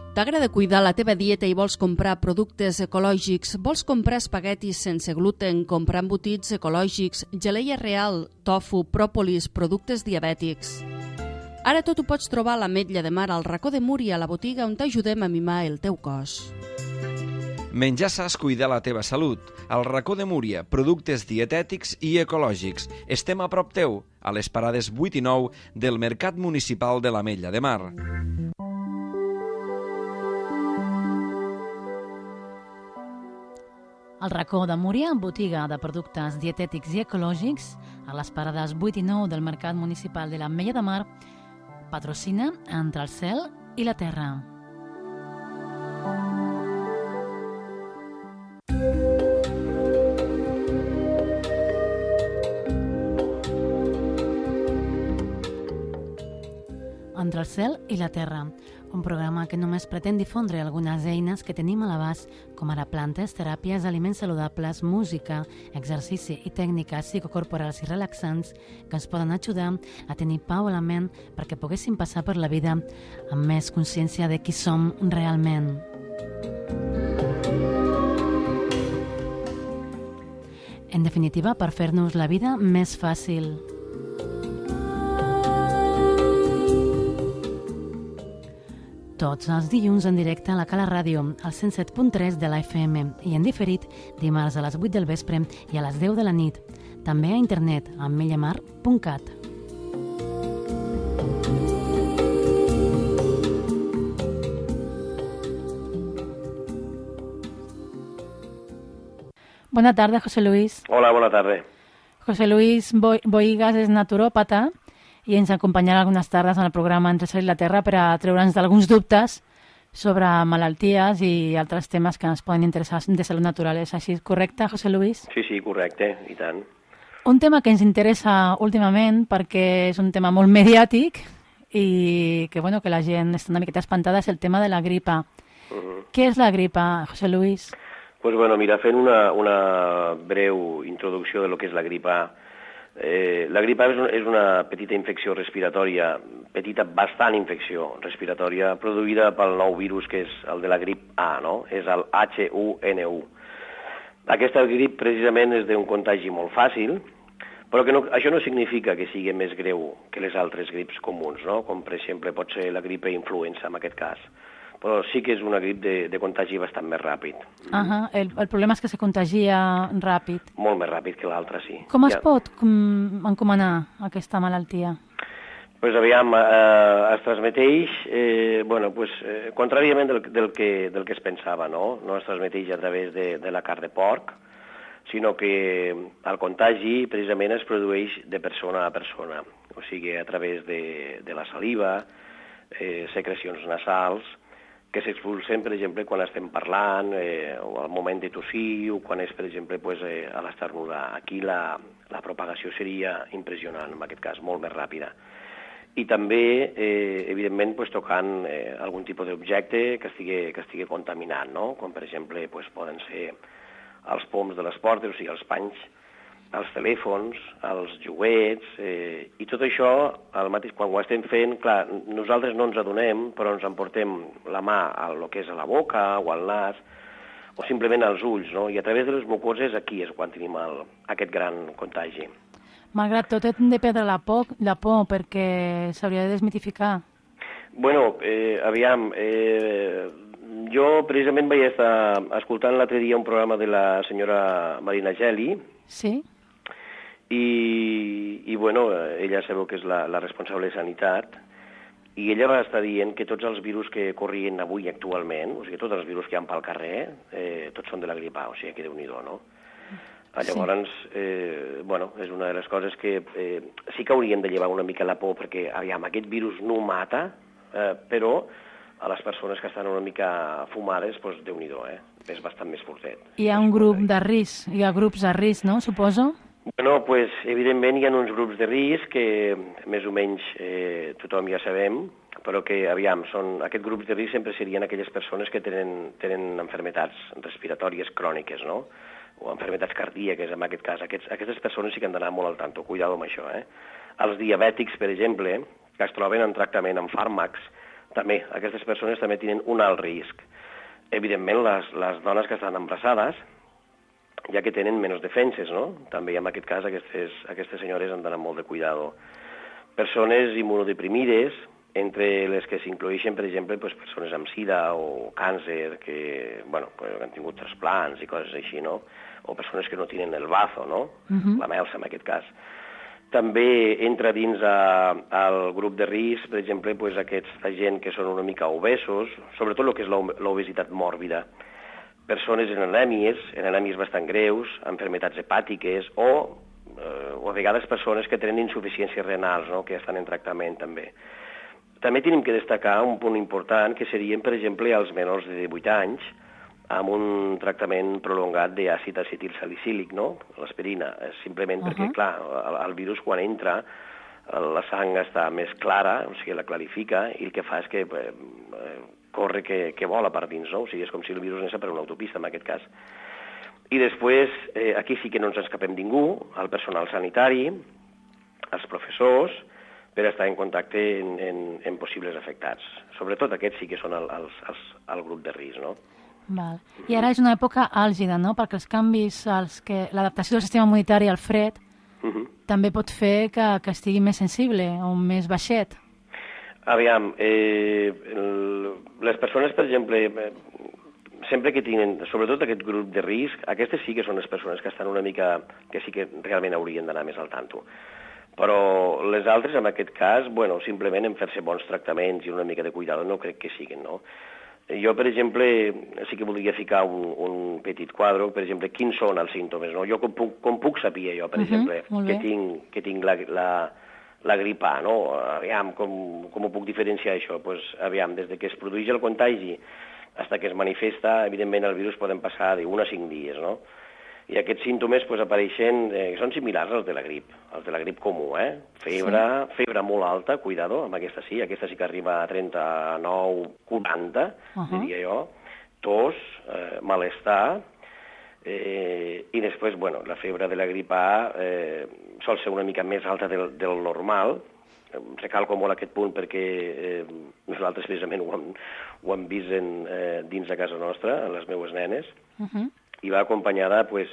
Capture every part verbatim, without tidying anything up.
T'agrada cuidar la teva dieta i vols comprar productes ecològics? Vols comprar espaguetis sense gluten, comprar embotits ecològics, geleia real, tofu, pròpolis, productes diabètics? Ara tot ho pots trobar a l'Ametlla de Mar, al racó de Múria, a la botiga on t'ajudem a mimar el teu cos. Menjar saps, cuidar la teva salut. Al racó de Múria, productes dietètics i ecològics. Estem a prop teu, a les parades vuit i nou del Mercat Municipal de l'Ametlla de Mar. El racó de Múria, botiga de productes dietètics i ecològics, a les parades vuit i nou del Mercat Municipal de l'Ametlla de Mar, patrocina entre el cel i la terra. Entre el cel i la terra, un programa que només pretén difondre algunes eines que tenim a l'abast, com ara plantes, teràpies, aliments saludables, música, exercici i tècniques psicocorporals i relaxants que ens poden ajudar a tenir pau a la ment perquè poguéssim passar per la vida amb més consciència de qui som realment. En definitiva, per fer-nos la vida més fàcil. Tots els dilluns en directe a la Cala Ràdio, al cent set punt tres de la F M, i en diferit dimarts a les vuit del vespre i a les deu de la nit. També a internet a ametlla mar punt cat. Bona tarda, José Luis. Hola, bona tarda. José Luis Boigas és naturòpata i ens acompanyarà algunes tardes en el programa Entre el cel i la terra per a treure'ns d'alguns dubtes sobre malalties i altres temes que ens poden interessar de salut natural. És així correcte, José Luis? Sí, sí, correcte, i tant. Un tema que ens interessa últimament perquè és un tema molt mediàtic i que, bueno, que la gent està una miqueta espantada és el tema de la gripa. Uh-huh. Què és la gripa, José Luis? Pues bueno, mira, fent una, una breu introducció de lo que és la gripa. Eh, la gripa és, un, és una petita infecció respiratòria, petita, bastant infecció respiratòria, produïda pel nou virus que és el de la grip A, no? És el H u N u. Aquesta grip precisament és d'un contagi molt fàcil, però que no, això no significa que sigui més greu que les altres grips comuns, no? Com per exemple pot ser la gripe influenza en aquest cas. Però sí que és una grip de, de contagi bastant més ràpid. Uh-huh. el, el problema és que se contagia ràpid. Molt més ràpid que l'altre, sí. Com es ja. pot com, encomanar aquesta malaltia? Pues aviam, eh, es transmeteix, eh, bueno, pues, eh, contràriament del, del, que, del que es pensava, no? No es transmeteix a través de, de la carn de porc, sinó que el contagi precisament es produeix de persona a persona, o sigui, a través de, de la saliva, eh, secrecions nasals, que s'expulsen, per exemple, quan estem parlant, eh, o al moment de tossir, o quan és, per exemple, pues, eh, a l'esternudar. Aquí la, la propagació seria impressionant, en aquest cas, molt més ràpida. I també, eh, evidentment, pues, tocant eh, algun tipus d'objecte que estigui, que estigui contaminat, no? Com, per exemple, pues, poden ser els poms de les portes, o sigui, els panys, els telèfons, els joguets, eh, i tot això, al mateix, quan ho estem fent, clar, nosaltres no ens adonem, però ens emportem la mà a lo que és a la boca o al nas, o simplement als ulls, no? I a través de les mucoses aquí és quan tenim el, aquest gran contagi. Malgrat tot, hem de perdre la por, la por perquè s'hauria de desmitificar. Bueno, eh, aviam, eh, jo precisament vaig estar escoltant l'altre dia un programa de la senyora Marina Geli. Sí. I, i bueno, ella sabeu que és la, la responsable de Sanitat, i ella va estar dient que tots els virus que corrien avui actualment, o sigui, tots els virus que hi ha pel carrer, eh, tots són de la grip A, o sigui, que Déu-n'hi-do, no? Sí. Llavors, eh, bueno, és una de les coses que eh, sí que hauríem de llevar una mica la por, perquè, aviam, aquest virus no mata, eh, però a les persones que estan una mica fumades, doncs Déu-n'hi-do, eh? És bastant més fortet. Hi ha un grup de risc, hi ha grups de risc, no, suposo? Bueno, pues, evidentment hi ha uns grups de risc que més o menys eh, tothom ja sabem, però que, aviam, són, aquests grups de risc sempre serien aquelles persones que tenen, tenen enfermetats respiratòries cròniques, no? O enfermetats cardíaques, en aquest cas. Aquests, aquestes persones sí que han d'anar molt al tanto, cuidado amb això, eh? Els diabètics, per exemple, que es troben en tractament amb fàrmacs, també, aquestes persones també tenen un alt risc. Evidentment, les, les dones que estan embarassades, ja que tenen menys defenses, no? També en aquest cas aquestes, aquestes senyores han d'anar molt de cuidado. Persones immunodeprimides, entre les que s'incloeixen, per exemple, pues, persones amb sida o càncer, que, bueno, pues, han tingut trasplants i coses així, no? O persones que no tenen el bazo, no? Uh-huh. La melsa, en aquest cas. També entra dins a, al grup de risc, per exemple, pues, aquesta gent que són una mica obesos, sobretot el que és l'obesitat mòrbida, persones en anèmies, en anèmies bastant greus, enfermetats hepàtiques, o, eh, o a vegades persones que tenen insuficiències renals, no? Que estan en tractament també. També tenim que destacar un punt important, que serien, per exemple, els menors de divuit anys, amb un tractament prolongat d'àcid acetilsalicílic, no? L'aspirina, simplement uh-huh. perquè, clar, el, el virus quan entra, la sang està més clara, o sigui, la clarifica, i el que fa és que eh, corre que, que vola per dins, no? O sigui, és com si el virus anés per una autopista, en aquest cas. I després, eh, aquí sí que no ens escapem ningú, el personal sanitari, els professors, per estar en contacte en, en, en possibles afectats. Sobretot aquests sí que són el, els, els, el grup de risc, no? Val. I ara és una època àlgida, no? Perquè els canvis, els que l'adaptació del sistema immunitari al fred uh-huh. també pot fer que, que estigui més sensible o més baixet. Aviam, eh, el, les persones, per exemple, sempre que tenen, sobretot aquest grup de risc, aquestes sí que són les persones que estan una mica, que sí que realment haurien d'anar més al tanto. Però les altres, en aquest cas, bueno, simplement en fer-se bons tractaments i una mica de cuidado no crec que siguin, no? Jo, per exemple, sí que voldria ficar un, un petit quadre, per exemple, quins són els símptomes, no? Jo com puc, com puc saber jo, per uh-huh, exemple, que tinc, que tinc la, la, la grip A, no? Aviam, com, com ho puc diferenciar això? Pues, aviam, des de que es produeix el contagi fins que es manifesta, evidentment el virus poden passar d'un a cinc dies, no? I aquests símptomes pues, apareixen, eh, són similars als de la grip, als de la grip comú, eh? Febre, sí. febre molt alta, cuidado, amb aquesta sí, aquesta sí que arriba a trenta-nou quaranta, uh-huh. diria jo, tos, eh, malestar, eh, i després, bueno, la febre de la grip A eh, sol ser una mica més alta del, del normal. Recalco molt aquest punt perquè eh, nosaltres precisament ho hem, ho hem vist en, eh, dins de casa nostra, les meues nenes, uh-huh. i va acompanyada pues,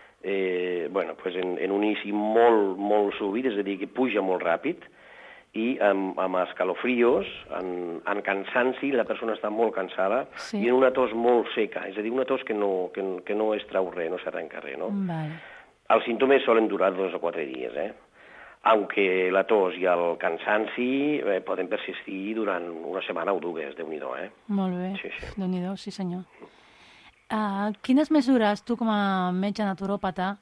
eh, bueno, pues en, en un inici molt, molt súbit, és a dir, que puja molt ràpid, i amb, amb escalofrios, en, en cansanci, la persona està molt cansada, sí. i en una tos molt seca, és a dir, una tos que no, que, que no es trau res, no s'arrenca res, no? Vale. Els símptomes solen durar dos o quatre dies, eh? Aunque la tos i el cansanci eh, poden persistir durant una setmana o dues, Déu-n'hi-do, eh? Molt bé, sí, sí. Déu-n'hi-do, sí senyor. Uh, quines mesures tu com a metge naturòpata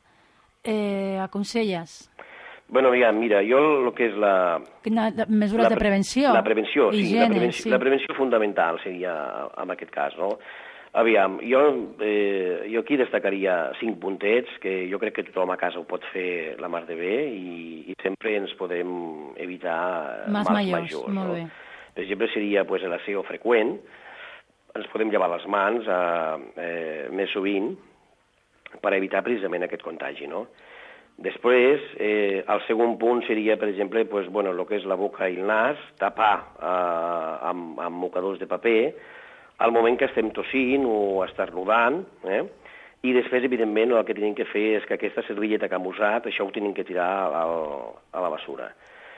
eh, aconselles? Bueno, mira, mira, jo el que és la... Quina, la mesures la, de prevenció? La prevenció, sí, higiene, la prevenció, sí. La prevenció fundamental seria en aquest cas, no? Aviam, jo, eh, jo aquí destacaria cinc puntets que jo crec que tothom a casa ho pot fer la mar de bé i, i sempre ens podem evitar Mas mals majors, majors. Molt no? bé. Per exemple, seria pues, l'aseo freqüent, ens podem llevar les mans eh, eh, més sovint per evitar precisament aquest contagi, no? Després, eh, el segon punt seria, per exemple, pues, bueno, el que és la boca i el nas, tapar eh, amb, amb mocadors de paper al moment que estem tossint o esternudant, eh? I després, evidentment, el que tenim que fer és que aquesta servilleta que hem usat, això ho tenim que tirar al, a la basura.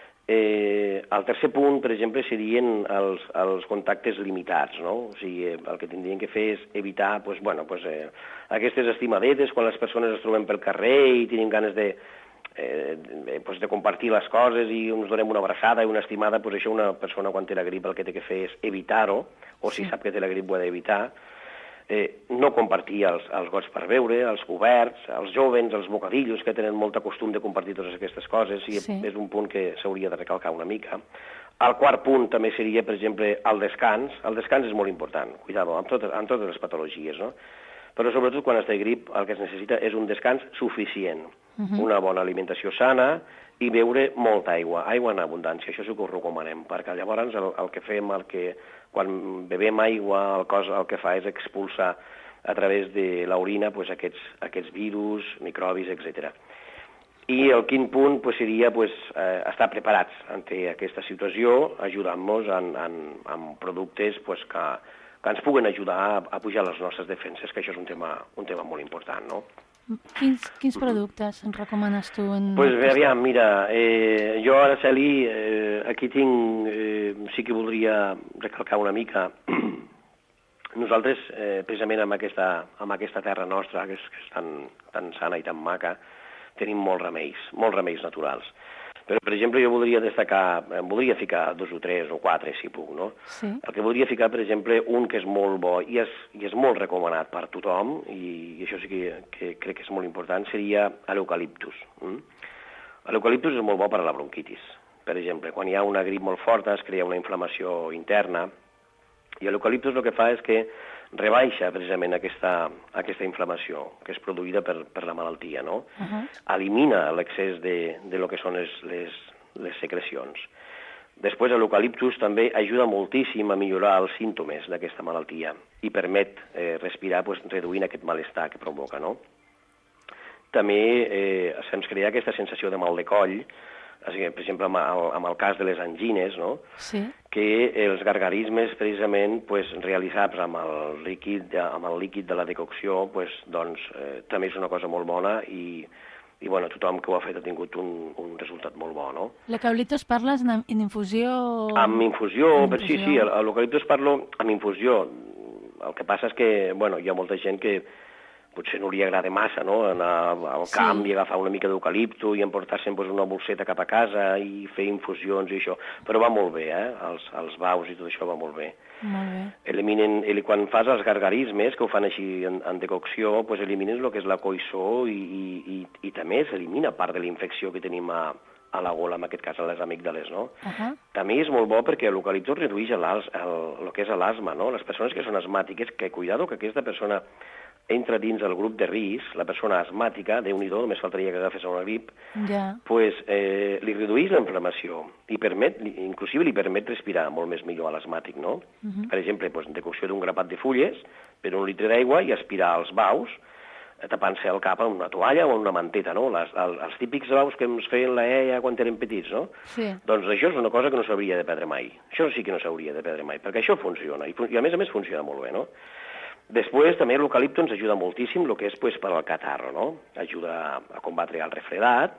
Eh, el tercer punt, per exemple, serien els, els contactes limitats, no? O sigui, el que tindríem que fer és evitar pues, bueno, pues, eh, aquestes estimadetes quan les persones es trobem pel carrer i tenim ganes de, eh, de, pues, de compartir les coses i ens donem una abraçada i una estimada, pues això una persona quan té la grip el que té que fer és evitar-ho, o si sí. sap que té la grip ho ha d'evitar. Eh, no compartir els, els gots per beure, els coberts, els jovens, els bocadillos, que tenen molt costum de compartir totes aquestes coses, i sí. és un punt que s'hauria de recalcar una mica. El quart punt també seria, per exemple, el descans. El descans és molt important, cuidado, amb totes, amb totes les patologies, no? Però sobretot quan es té grip el que es necessita és un descans suficient, uh-huh. una bona alimentació sana i beure molta aigua, aigua en abundància, això sí que ho recomanem, perquè llavors el, el que fem, el que, quan bevem aigua, el cos el que fa és expulsar a través de l'orina pues, aquests, aquests virus, microbis, etcètera. I el quint punt pues, seria pues, eh, estar preparats ante aquesta situació, ajudant-nos en, en, en productes pues, que, que ens puguen ajudar a, a pujar les nostres defenses, que això és un tema, un tema molt important, no? Quins, quins productes ens recomanes tu? En pues, bé, aviam, mira, eh, jo ara, Celi, eh, aquí tinc, eh, sí que voldria recalcar una mica. Nosaltres, eh, precisament amb aquesta, amb aquesta terra nostra, que és, que és tan, tan sana i tan maca, tenim molts remeis, molts remeis naturals. Però, per exemple, jo voldria destacar, em voldria ficar dos o tres o quatre, si puc, no? Sí. El que voldria ficar, per exemple, un que és molt bo i és, i és molt recomanat per tothom, i, i això sí que, que crec que és molt important, seria l'eucaliptus. Mm? L'eucaliptus és molt bo per a la bronquitis. Per exemple, quan hi ha una grip molt forta, es crea una inflamació interna, i l'eucaliptus el que fa és que rebaixa precisament aquesta, aquesta inflamació que és produïda per, per la malaltia, no? Uh-huh. Elimina l'excés de, de lo que són les, les, les secrecions. Després, l'eucaliptus també ajuda moltíssim a millorar els símptomes d'aquesta malaltia i permet eh, respirar pues, reduint aquest malestar que provoca, no? També eh, se'ns crea aquesta sensació de mal de coll, per exemple, amb el, amb el cas de les angines, no? Sí. Que els gargarismes, precisament, pues, realitzats amb el líquid, amb el líquid de la decocció, pues, doncs, eh, també és una cosa molt bona i, i bueno, tothom que ho ha fet ha tingut un, un resultat molt bo, no? L'eucaliptus parles en, en infusió? Amb infusió, en per, sí, sí, l'eucaliptus parlo amb infusió. El que passa és que, bueno, hi ha molta gent que potser no li agrada massa, no?, anar al camp sí. i agafar una mica d'eucalipto i emportar-se'n pues, una bolseta cap a casa i fer infusions i això. Però va molt bé, eh? Els, els baus i tot això va molt bé. Molt bé. Eliminen, quan fas els gargarismes, que ho fan així en, en decocció, pues elimines el que és la coïssor i, i, i, i també s'elimina part de la infecció que tenim a, a la gola, en aquest cas a les amígdales, no? Uh-huh. També és molt bo perquè l'eucaliptus redueix el, el, el que és l'asma, no? Les persones que són asmàtiques, que cuidado que aquesta persona entra dins el grup de risc, la persona asmàtica, Déu-n'hi-do, només faltaria que agafés una grip, yeah. pues, eh, li redueix la inflamació i permet, inclusive li permet respirar molt més millor a l'asmàtic, no? Uh-huh. Per exemple, pues, decocció d'un grapat de fulles per un litre d'aigua i aspirar els baus, tapant-se el cap amb una toalla o amb una manteta, no? Les, el, els típics baus que ens feien la eia quan érem petits, no? Sí. Doncs això és una cosa que no s'hauria de perdre mai. Això sí que no s'hauria de perdre mai, perquè això funciona, i, i a més a més funciona molt bé, no? Després, també l'eucalipto ens ajuda moltíssim el que és pues, per al catarro, no? Ajuda a combatre el refredat,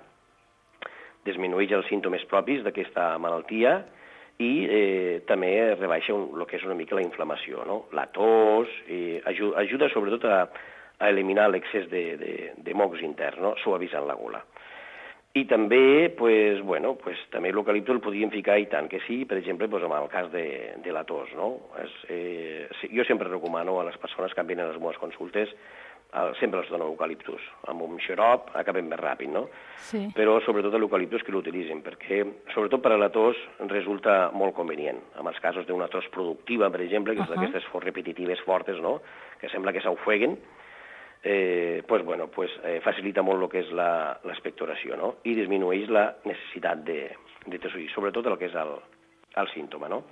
disminueix els símptomes propis d'aquesta malaltia i eh, també rebaixa un, el que és una mica la inflamació, no? La tos, eh, ajuda, ajuda sobretot a, a eliminar l'excés de, de, de mocs intern, no? Suavitzant la gola. I també, pues, bueno, pues, també l'eucalipto el podríem ficar i tant que sí, per exemple, pues, en el cas de, de la tos, no? És, eh, jo sempre recomano a les persones que venen a les meves consultes, eh, sempre els dono eucaliptus. Amb un xarop acabem més ràpid, no? Sí. Però sobretot l'eucaliptus que l'utilitzin, perquè sobretot per a la tos resulta molt convenient. En els casos d'una tos productiva, per exemple, que és uh-huh. d'aquestes repetitives fortes, no? Que sembla que s'ofeguen, Eh, pues, bueno, pues, eh, facilita molt el que és l'expectoració, no? I disminueix la necessitat de, de tossir, sobretot el que és el, el símptoma, no?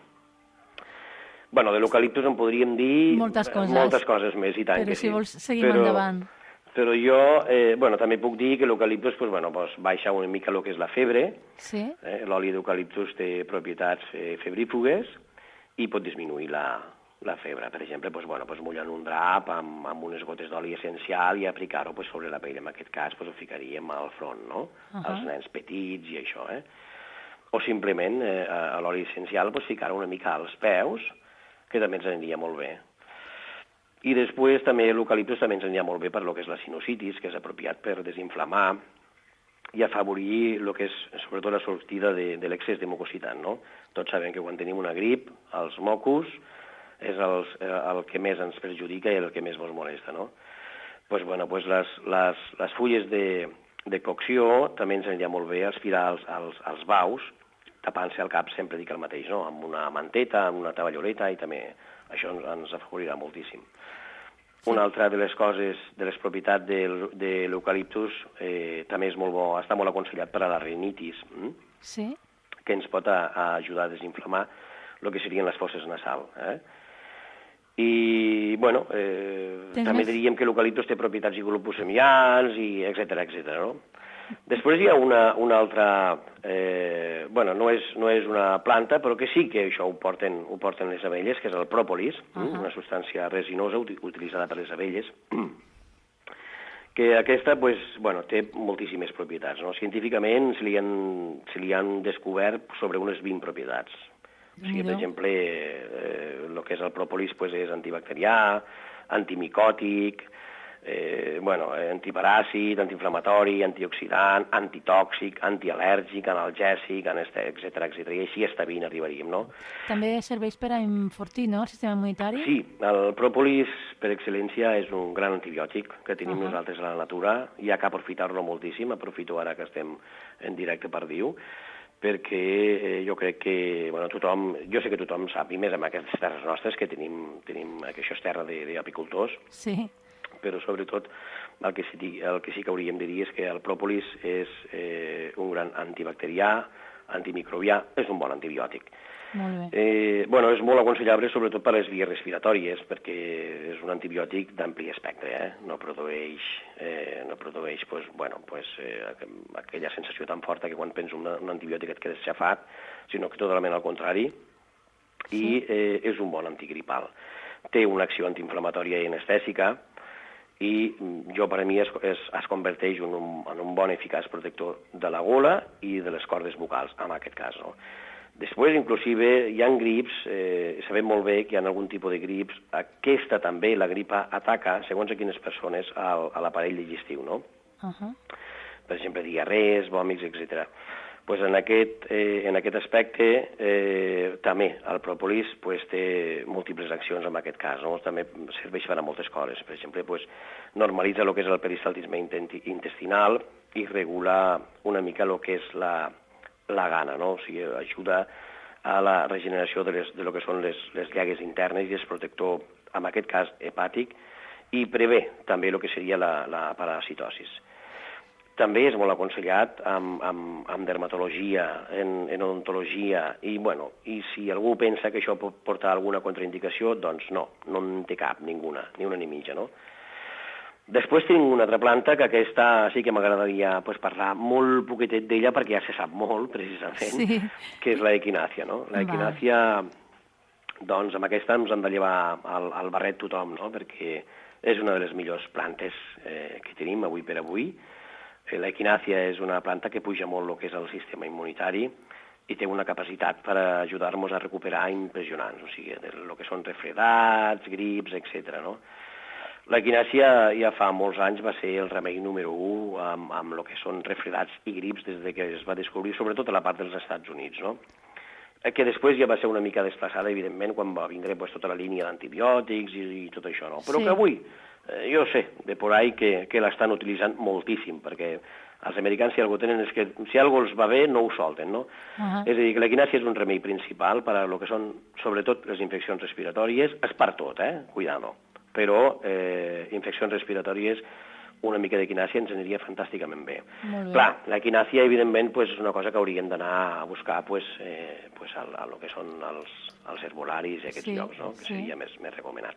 Bueno, de l'eucaliptus en podríem dir moltes coses, moltes coses més, i tant però que si sí. vols seguim però, endavant. Però jo, eh, bueno, també puc dir que l'eucaliptus, pues, bueno, pues, baixa una mica el que és la febre, sí. eh? L'oli d'eucaliptus té propietats eh, febrífugues i pot disminuir la la febre, per exemple, pues, bueno, pues, mullant un drap amb, amb unes gotes d'oli essencial i aplicar-ho pues, sobre la pell. En aquest cas pues, ho ficaríem al front, no? Uh-huh. Els nens petits i això, eh? O simplement eh, a l'oli essencial pues, ficar-ho una mica als peus, que també ens aniria molt bé. I després també l'eucaliptus també ens aniria molt bé per lo que és la sinusitis, que és apropiat per desinflamar i afavorir el que és sobretot la sortida de, de l'excés de mucositat, no? Tots sabem que quan tenim una grip, els mocos és el, el que més ens perjudica i el que més ens molesta, no? Pues, bueno, pues les, les, les fulles de, de cocció també ens aniria molt bé aspirar als, als, als baus, tapant-se el cap, sempre dic el mateix, no? Amb una manteta, amb una tavalloleta, i també això ens, ens afavorirà moltíssim. Sí. Una altra de les coses, de les propietats de, de l'eucaliptus, eh, també és molt bo, està molt aconsellat per a la rinitis, hm? Sí. Que ens pot a, a ajudar a desinflamar el que serien les fosses nasals, eh? I, bueno, eh, també més? diríem que l'eucaliptus té propietats hipoglucemiants, i etcètera, etcètera, no? Després hi ha una, una altra... Eh, bueno, no és, no és una planta, però que sí que això ho porten, ho porten les abelles, que és el pròpolis, uh -huh. una substància resinosa utilitzada per les abelles, que aquesta pues, bueno, té moltíssimes propietats. No? Científicament se li, han, se li han descobert sobre unes vint propietats. O sigui, per exemple, eh, el que és el pròpolis pues, és antibacterià, antimicòtic, eh, bueno, antiparàsit, antiinflamatori, antioxidant, antitòxic, antial·lèrgic, analgèsic, etcètera, etcètera. I així està vint arribaríem, no? També serveix per a enfortir, no?, el sistema immunitari? Sí, el pròpolis, per excel·lència, és un gran antibiòtic que tenim uh -huh. nosaltres a la natura. Hi ha que aprofitar-lo moltíssim. Aprofito ara que estem en directe per dir-ho, perquè eh, jo crec que, bueno, tothom, jo sé que tothom sap, i més amb aquestes terres nostres, que tenim, tenim que això és terra d'apicultors, sí. però sobretot el que, sí, el que sí que hauríem de dir és que el pròpolis és eh, un gran antibacterià, antimicrobià, és un bon antibiòtic. Molt bé. Eh, bueno, és molt aconsellable sobretot per a les vies respiratòries, perquè és un antibiòtic d'ampli espectre, eh? no produeix, eh, no produeix pues, bueno, pues, eh, aquella sensació tan forta que quan prens un, un antibiòtic et quedes xafat, sinó que totalment al contrari, sí. i eh, és un bon antigripal. Té una acció antiinflamatòria i anestèsica, i jo, per a mi, es, es, es converteix en un, en un bon eficaç protector de la gola i de les cordes vocals, en aquest cas. No? Després, inclusive, hi ha grips, eh, sabem molt bé que hi ha algun tipus de grips, aquesta també, la gripa, ataca, segons a quines persones, al, a l'aparell digestiu, no? Uh -huh. Per exemple, diarrees, vòmits, etcètera. Pues en, aquest, eh, en aquest aspecte eh, també el pròpolis pues, té múltiples accions en aquest cas, no? També serveix per a moltes coses. Per exemple, pues, normalitza el que és el peristaltisme intestinal i regula una mica el que és la, la gana, no? O sigui, ajuda a la regeneració de, les, de lo que són les, les llagues internes i és protector, en aquest cas, hepàtic, i prevé també el que seria la, la parasitosis. També és molt aconsellat amb, amb, amb dermatologia, en, en odontologia, i, bueno, i si algú pensa que això pot portar alguna contraindicació, doncs no, no en té cap, ninguna, ni una ni mitja, no? Després tenim una altra planta, que aquesta sí que m'agradaria pues, parlar molt poquetet d'ella, perquè ja se sap molt, precisament, sí. que és la equinàcia, no? La equinàcia, doncs, amb aquesta ens han de llevar al, al barret tothom, no? Perquè és una de les millors plantes eh, que tenim avui per avui. L'equinàcia és una planta que puja molt el que és el sistema immunitari i té una capacitat per ajudar-nos a recuperar impressionants, o sigui, el que són refredats, grips, etcètera, no? L'equinàcia ja fa molts anys va ser el remei número u amb, amb el que són refredats i grips des de que es va descobrir, sobretot a la part dels Estats Units, no? Que després ja va ser una mica desplaçada, evidentment, quan va vindre pues, tota la línia d'antibiòtics i, i tot això, no? Però sí. que avui, eh, jo sé, de por ahí, que, que l'estan utilitzant moltíssim, perquè els americans, si algo tenen, és que si algo els va bé, no ho solten, no? Uh -huh. És a dir, que l'equinàcia és un remei principal per a lo que són, sobretot, les infeccions respiratòries, és per tot, eh? Cuidado. Però eh, infeccions respiratòries, una mica d'equinàcia ens aniria fantàsticament bé. bé. Clar, l'equinàcia, evidentment, pues, és una cosa que hauríem d'anar a buscar pues, eh, pues, a, a lo que són els, els herbolaris i aquests sí, llocs, no? Que sí. seria més, més recomanat.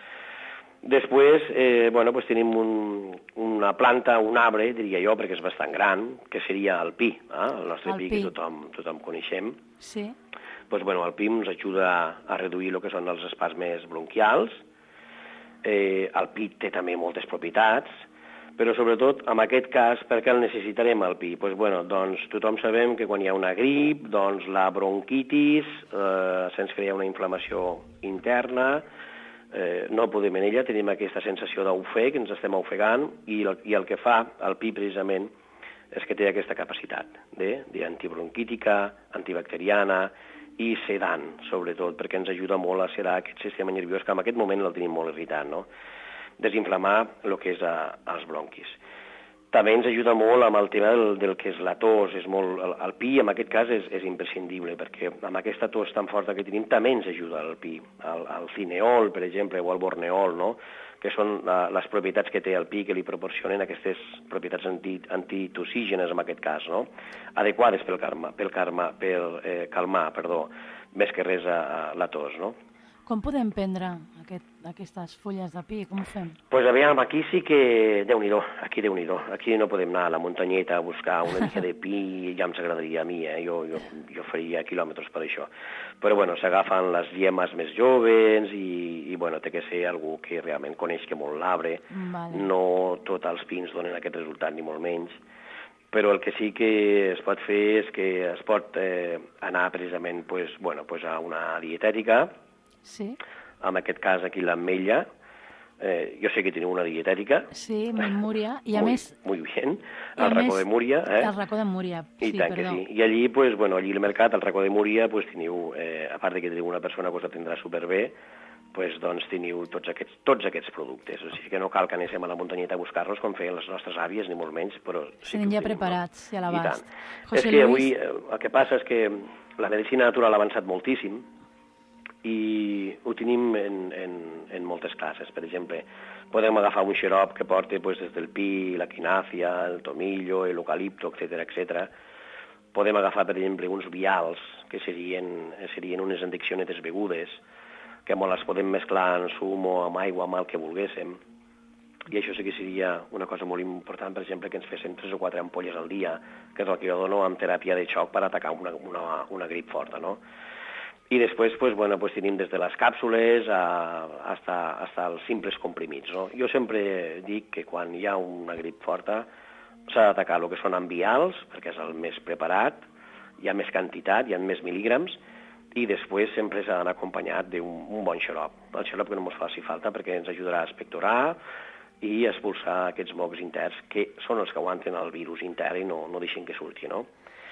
Després, eh, bueno, pues, tenim un, una planta, un arbre, diria jo, perquè és bastant gran, que seria el pi, eh? el nostre el pi, pi que tothom, tothom coneixem. Sí. Pues, bueno, el pi ens ajuda a reduir el que són els espasmes bronquials. Eh, el pi té també moltes propietats, però sobretot, en aquest cas, per què el necessitarem, el pi? Pues, bueno, doncs, tothom sabem que quan hi ha una grip, doncs, la bronquitis, eh, se'ns crea una inflamació interna, eh, no podem en ella, tenim aquesta sensació d'ofec, ens estem ofegant, i el, i el que fa el pi, precisament, és que té aquesta capacitat d'antibronquítica, antibacteriana i sedant, sobretot, perquè ens ajuda molt a sedar aquest sistema nerviós, que en aquest moment el tenim molt irritat, no? Desinflamar el que és a, als bronquis. També ens ajuda molt amb el tema del, del que és la tos. És molt, el, el pi, en aquest cas, és, és imprescindible, perquè amb aquesta tos tan forta que tenim també ens ajuda el pi. El, el cineol, per exemple, o el borneol, no? Que són la, les propietats que té el pi, que li proporcionen aquestes propietats anti, antitoxígenes, en aquest cas, no? Adequades pel, calma, pel, calma, pel eh, calmar, perdó, més que res a, a la tos, no? Com podem prendre aquest, aquestes fulles de pi? Com ho fem? Doncs pues aviam, aquí sí que Déu-n'hi-do, aquí Déu-n'hi-do. Aquí no podem anar a la muntanyeta a buscar una mica de pi, ja ens agradaria a mi, eh? jo, jo, jo faria quilòmetres per això. Però bueno, s'agafen les llemes més joves i, i bueno, té que ser algú que realment coneix que molt l'arbre. Vale. No tots els pins donen aquest resultat, ni molt menys. Però el que sí que es pot fer és que es pot eh, anar precisament pues, bueno, pues a una dietètica. Sí. En aquest cas aquí l'ametlla. Eh, jo sé que teniu una dietètica. Sí, en Múria. I a muy, més... Muy bien. El racó de Múria. Eh? El racó de Múria, I sí, tant perdó. que sí. I allí, pues, bueno, allí al mercat, al racó de Múria, pues, teniu, eh, a part de que teniu una persona que us atendrà superbé, pues, doncs teniu tots aquests, tots aquests productes. O sigui que no cal que anéssim a la muntanyeta a buscar-los com feien les nostres àvies, ni molt menys, però... Sí Tenen que ja preparats, no? I a l'abast. És que avui eh, el que passa és que la medicina natural ha avançat moltíssim i ho tenim en, en, en moltes classes. Per exemple, podem agafar un xarop que porta pues, des del pi, la quinàcia, el tomillo, l'eucalipto, etcètera, etcètera. Podem agafar, per exemple, uns vials, que serien, serien unes endiccionetes begudes, que molt les podem mesclar en sumo, amb aigua, amb el que volguéssim. I això sí que seria una cosa molt important, per exemple, que ens féssim tres o quatre ampolles al dia, que és el que jo dono amb teràpia de xoc per atacar una, una, una grip forta, no? I després, pues, bueno, pues, tenim des de les càpsules a, hasta, hasta els simples comprimits, no? Jo sempre dic que quan hi ha una grip forta s'ha d'atacar el que són amb vials, perquè és el més preparat, hi ha més quantitat, hi ha més mil·lígrams, i després sempre s'ha d'anar acompanyat d'un un bon xarop. El xarop que no ens faci falta perquè ens ajudarà a expectorar i a expulsar aquests mocs interns que són els que aguanten el virus intern i no, no deixen que surti, no?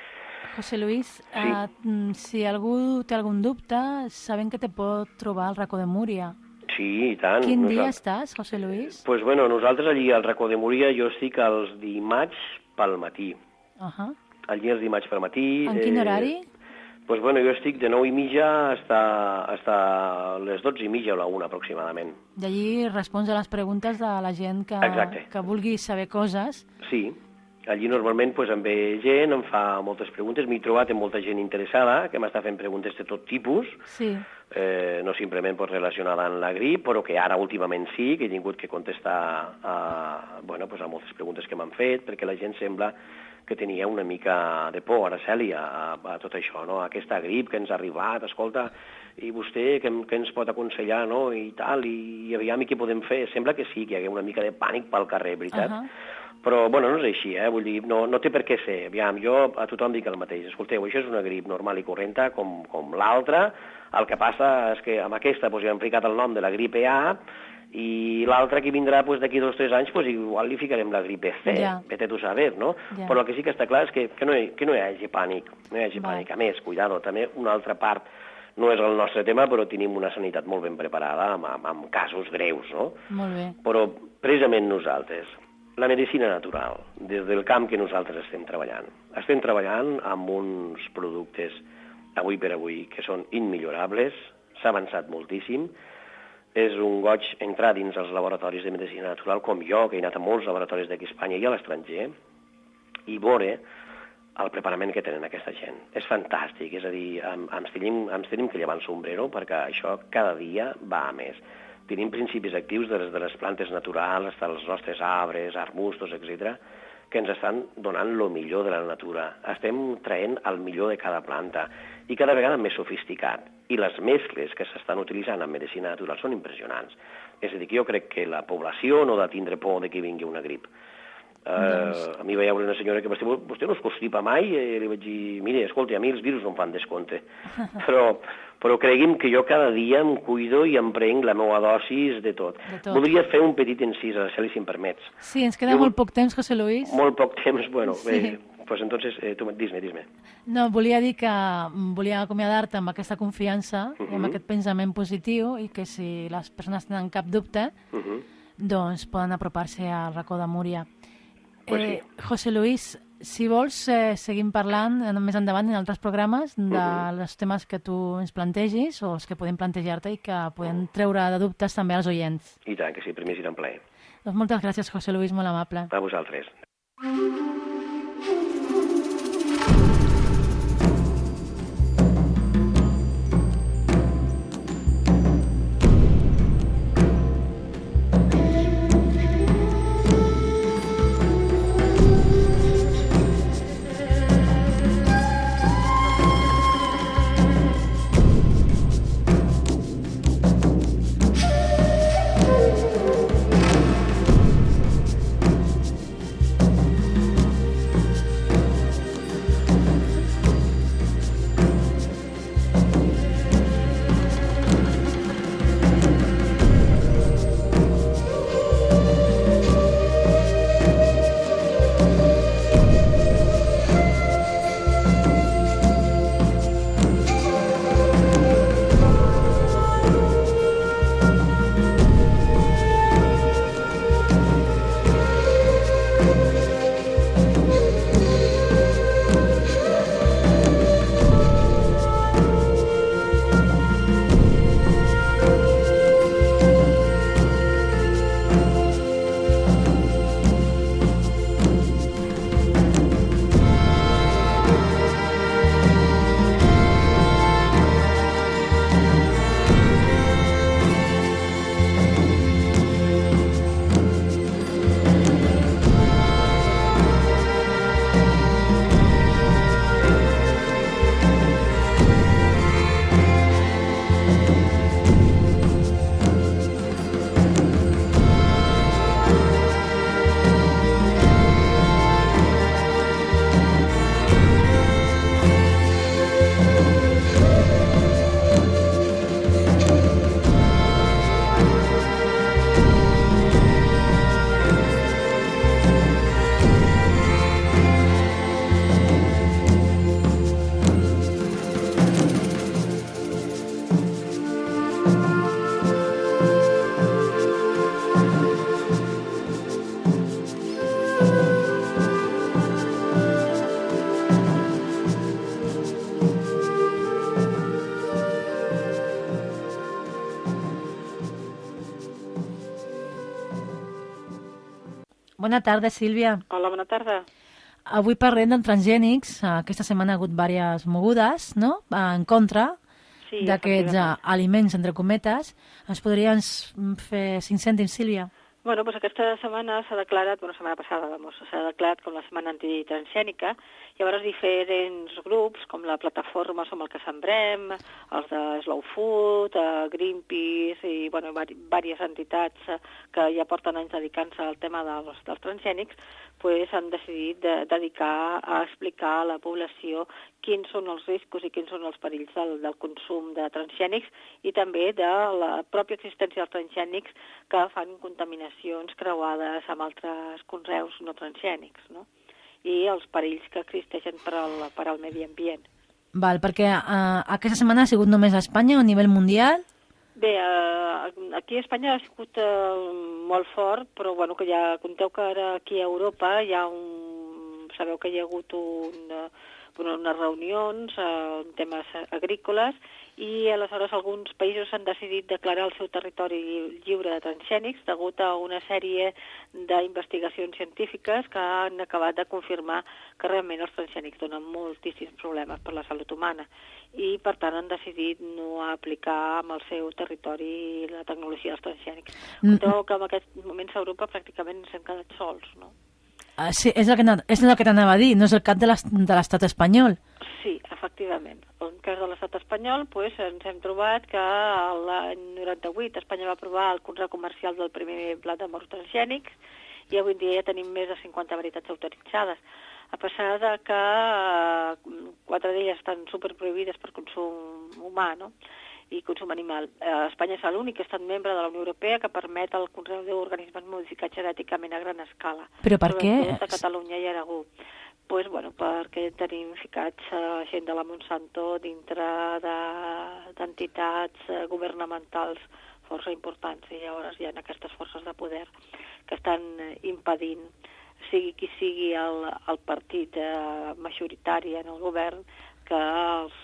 José Luis, sí. uh, si algú té algun dubte, sabem que te pot trobar al racó de Múria. Sí, i tant. Quin Nosaltres... dia estàs, José Luis? Doncs pues, bueno, nosaltres allí al racó de Múria jo estic els dimarts pel matí. Uh -huh. Allí els dimarts pel matí. En quin horari? Eh... Pues bueno, jo estic de nou i mitja hasta, hasta les dotze i mitja o la una aproximadament. I allí respons a les preguntes de la gent que, que vulgui saber coses. Sí, allí normalment pues, em ve gent, em fa moltes preguntes, m'he trobat amb molta gent interessada que m'està fent preguntes de tot tipus, sí. eh, no simplement pues, relacionada amb la grip, però que ara últimament sí, que he tingut que contestar a, bueno, pues, a moltes preguntes que m'han fet, perquè la gent sembla que tenia una mica de por, Araceli, a, a tot això, no? Aquesta grip que ens ha arribat, escolta, i vostè què, què ens pot aconsellar, no? I tal, i, i aviam i què podem fer. Sembla que sí, que hi hagués una mica de pànic pel carrer, veritat? Uh -huh. Però, bueno, no és així, eh? Vull dir, no, no té per què ser. Aviam, jo a tothom dic el mateix. Escolteu, això és una grip normal i correnta com, com l'altra. El que passa és que amb aquesta doncs, ja hem ficat el nom de la gripe A, i l'altre que vindrà pues, d'aquí dos o tres anys, pues, igual li ficarem la gripe C, ja. Vete tu a saber, no? Ja. Però el que sí que està clar és que, que, no, hi, que no hi hagi pànic, no hi hagi Va. pànic. A més, cuidado, també una altra part, no és el nostre tema, però tenim una sanitat molt ben preparada amb, amb, amb casos greus, no? Molt bé. Però precisament nosaltres, la medicina natural, des del camp que nosaltres estem treballant, estem treballant amb uns productes, avui per avui, que són immillorables, s'ha avançat moltíssim. És un goig entrar dins els laboratoris de medicina natural, com jo, que he anat a molts laboratoris d'aquí a Espanya i a l'estranger, i veure el preparament que tenen aquesta gent. És fantàstic, és a dir, ens tenim, ens tenim que llevar el sombrero perquè això cada dia va a més. Tenim principis actius de les, de les plantes naturals, fins als nostres arbres, arbustos, etcètera, que ens estan donant el millor de la natura. Estem traient el millor de cada planta i cada vegada més sofisticat. I les mescles que s'estan utilitzant en medicina natural són impressionants. És a dir, que jo crec que la població no ha de tindre por de que vingui una grip. Uh, doncs... A mi veia una senyora que vostè, vostè no es constipa mai, i li vaig dir, mire, escolta, a mi els virus no em fan descompte. Però, però cregui'm que jo cada dia em cuido i em prenc la meva dosis de tot. De tot. Voldria fer un petit incís, Araceli, si em permets. Sí, ens queda jo, molt poc temps, José Luis. Molt poc temps, bueno, sí. bé, pues entonces, eh, tu, dis-me, dis-me. No, volia dir que volia acomiadar-te amb aquesta confiança uh -huh. i amb aquest pensament positiu i que si les persones tenen cap dubte, uh -huh. doncs poden apropar-se al racó de Múria. Pues eh, sí. José Luis, si vols, eh, seguim parlant eh, més endavant en altres programes de uh -huh. els temes que tu ens plantegis o els que podem plantejar-te i que podem treure de dubtes també als oients. I tant, que sí, per mi serà un plaer. Doncs moltes gràcies, José Luis, molt amable. A vosaltres. Bona tarda, Sílvia. Hola, bona tarda. Avui parlem dels transgènics. Aquesta setmana ha hagut diverses mogudes, no?, en contra sí, d'aquests aliments, entre cometes. Ens podries fer cinc cèntims, Sílvia? Bueno, doncs aquesta setmana s'ha declarat, bueno, setmana passada, vamos, s'ha declarat com la setmana antitransgènica. Llavors diferents grups, com la plataforma Som el que sembrem, els de Slow Food, Greenpeace i, bueno, diverses entitats que ja porten anys dedicant-se al tema dels, dels transgènics, pues, han decidit de, dedicar a explicar a la població quins són els riscos i quins són els perills del, del consum de transgènics i també de la pròpia existència dels transgènics que fan contaminacions creuades amb altres conreus no transgènics, no? I els perills que existeixen per al, per al medi ambient. Val, perquè uh, aquesta setmana ha sigut només a Espanya o a nivell mundial? Bé, eh, aquí a Espanya ha sigut eh, molt fort, però bueno, que ja conteu que ara aquí a Europa hi ha un... Sabeu que hi ha hagut un, bueno, unes reunions eh, en temes agrícoles i aleshores alguns països han decidit declarar el seu territori lliure de transgènics degut a una sèrie d'investigacions científiques que han acabat de confirmar que realment els transgènics donen moltíssims problemes per la salut humana i per tant han decidit no aplicar en el seu territori la tecnologia dels transgènics. Mm. Però que en aquests moments a Europa pràcticament ens hem quedat sols, no? Uh, sí, és el que, és el que t'anava a dir, no és el cap de l'estat espanyol. Sí, efectivament. En el cas de l'estat espanyol pues, ens hem trobat que l'any noranta-vuit Espanya va aprovar el conreu comercial del primer plat de morts transgènics i avui en dia ja tenim més de cinquanta varietats autoritzades. A pesar de que eh, quatre d'elles estan superprohibides per consum humà, no?, i consum animal. Eh, Espanya és l'únic estat membre de la Unió Europea que permet el conreu d'organismes modificats genèticament a gran escala. Però per què? Sobretot a Catalunya i Aragó. Pues, bueno, perquè tenim ficats eh, gent de la Monsanto dintre d'entitats de, eh, governamentals força importants i llavors hi ha aquestes forces de poder que estan eh, impedint, sigui qui sigui el, el partit eh, majoritari en el govern, que els,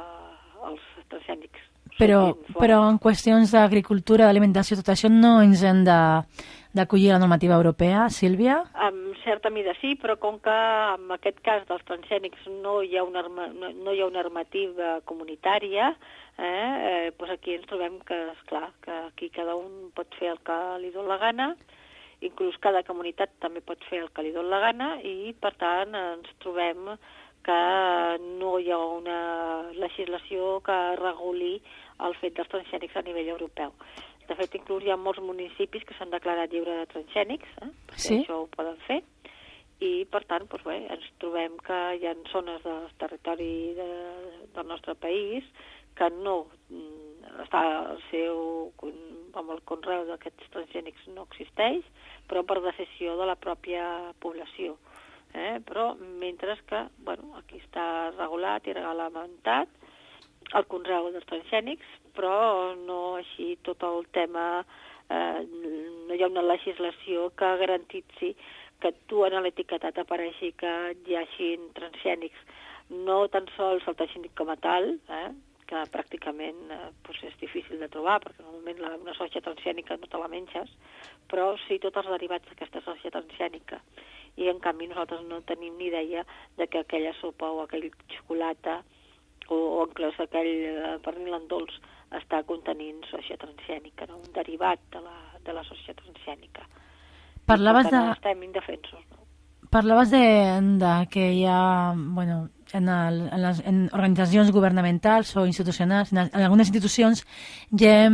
eh, els transgènics Però, però en qüestions d'agricultura, d'alimentació, tot això no ens hem d'acollir a la normativa europea, Sílvia? En certa mida sí, però com que en aquest cas dels transgènics no hi ha una, no, no hi ha una normativa comunitària, eh, eh, doncs aquí ens trobem que, esclar, que aquí cada un pot fer el que li dona la gana, inclús cada comunitat també pot fer el que li dona la gana i, per tant, ens trobem que no hi ha una legislació que reguli el fet dels transgènics a nivell europeu. De fet, inclús hi ha molts municipis que s'han declarat lliure de transgènics, eh? Sí? Això ho poden fer, i per tant, doncs bé, ens trobem que hi ha zones del territori de, del nostre país que no està el seu, amb el conreu d'aquests transgènics no existeix, però per decisió de la pròpia població. Eh? Però mentre que, bueno, aquí està regulat i reglamentat el conreu dels transgènics, però no així tot el tema, eh, no hi ha una legislació que garantitzi que tu en l'etiquetat apareixi que hi hagi transgènics, no tan sols el transgènic com a tal, eh, que pràcticament eh, pues és difícil de trobar, perquè normalment la, una soja transgènica no te la menges, però sí tots els derivats d'aquesta soja transgènica. I en canvi nosaltres no tenim ni idea de que aquella sopa o aquell xocolata o, o inclús aquell eh, pernil en dolç està contenint soja transgènica, no? Un derivat de la, de la soja transgènica. Parlaves de... Estem indefensos, no? Parlaves de, de que hi ha, bueno, en, el, en, les, en organitzacions governamentals o institucionals, en, en algunes institucions hi ha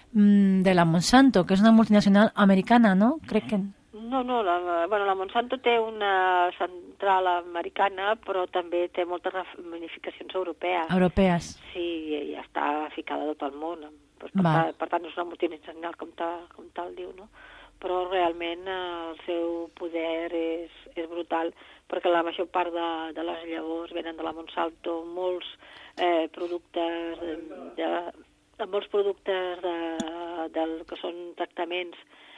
mm, de la Monsanto, que és una multinacional americana, no? Crec que... No, no, la, bueno, la Monsanto té una central americana, però també té moltes ramificacions europees. Europees. Sí, i està ficada a tot el món. Per, per, per tant, és una multinacional, com tal, com tal diu, no? Però realment eh, el seu poder és, és brutal, perquè la major part de, de les llavors venen de la Monsanto, molts eh, productes de, de, de molts productes de, del que són tractaments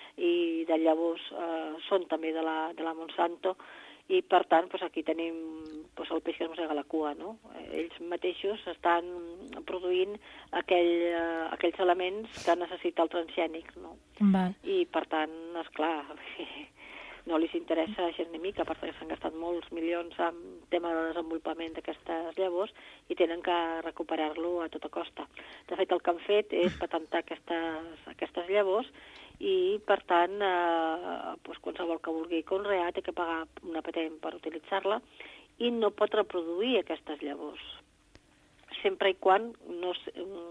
i de llavors eh, són també de la, de la Monsanto i per tant pues, aquí tenim pues, el peix que es mossega la cua, no? Ells mateixos estan produint aquell, eh, aquells elements que necessita el transgènic, no? Val. I per tant, esclar, no li interessa gens ni mica, perquè s'han gastat molts milions en tema de desenvolupament d'aquestes llavors i tenen que recuperar-lo a tota costa. De fet, el que han fet és patentar aquestes, aquestes llavors i, per tant, eh, doncs qualsevol que vulgui conrear té que pagar una patent per utilitzar-la i no pot reproduir aquestes llavors, sempre i quan no es,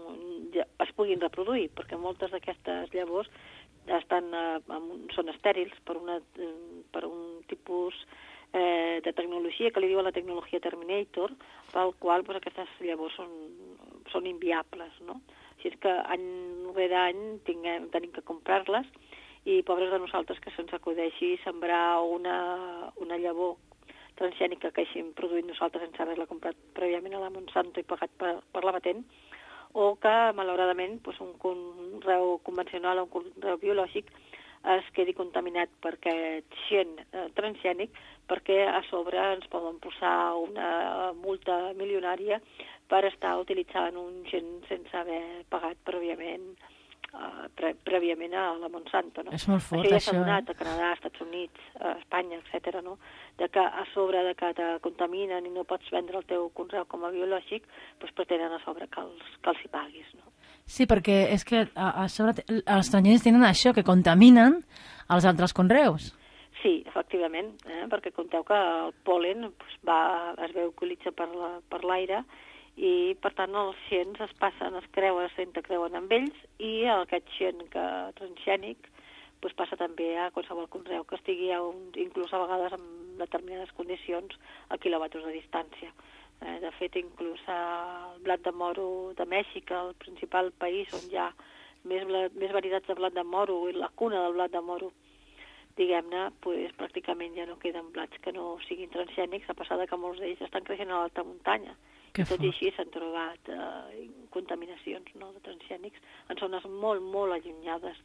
es puguin reproduir, perquè moltes d'aquestes llavors estan, eh, són estèrils per, una, per un tipus eh, de tecnologia que li diuen la tecnologia Terminator, pel qual doncs, aquestes llavors són, són inviables, no? Així és que any rere any tinguem, tenim que comprar-les i pobres de nosaltres que se'ns acudeixi sembrar una, una llavor transgènica que hagin produït nosaltres sense haver-la comprat prèviament a la Monsanto i pagat per, per la patent, o que, malauradament, doncs, un conreu convencional o un conreu biològic es quedi contaminat per aquest gen eh, transgènic, perquè a sobre ens poden posar una multa milionària per estar utilitzant un gen sense haver pagat prèviament Uh, pre prèviament a la Monsanto, no? És molt fort, això. Ja això, s'ha donat eh? a Canadà, als Estats Units, a Espanya, etcètera, no? De que a sobre de que te contaminen i no pots vendre el teu conreu com a biològic, doncs pretenen a sobre que els, que els hi paguis, no? Sí, perquè és que a, a sobre els transgènics tenen això, que contaminen els altres conreus. Sí, efectivament, eh? Perquè compteu que el pol·len doncs, va, es veu que utilitza per la, per l'aire i, per tant, els gens es passen, es creuen, s'intercreuen amb ells i aquest gen que, transgènic doncs passa també a qualsevol conreu que estigui a un, inclús a vegades en determinades condicions a quilòmetres de distància. Eh, de fet, inclús el blat de moro de Mèxic, el principal país on hi ha més, més varietats de blat de moro i la cuna del blat de moro, diguem-ne, pues, pràcticament ja no queden blats que no siguin transgènics, a passar que molts d'ells estan creixent a l'alta muntanya. Que tot i així s'han trobat eh, contaminacions, no, de transgènics en zones molt, molt allunyades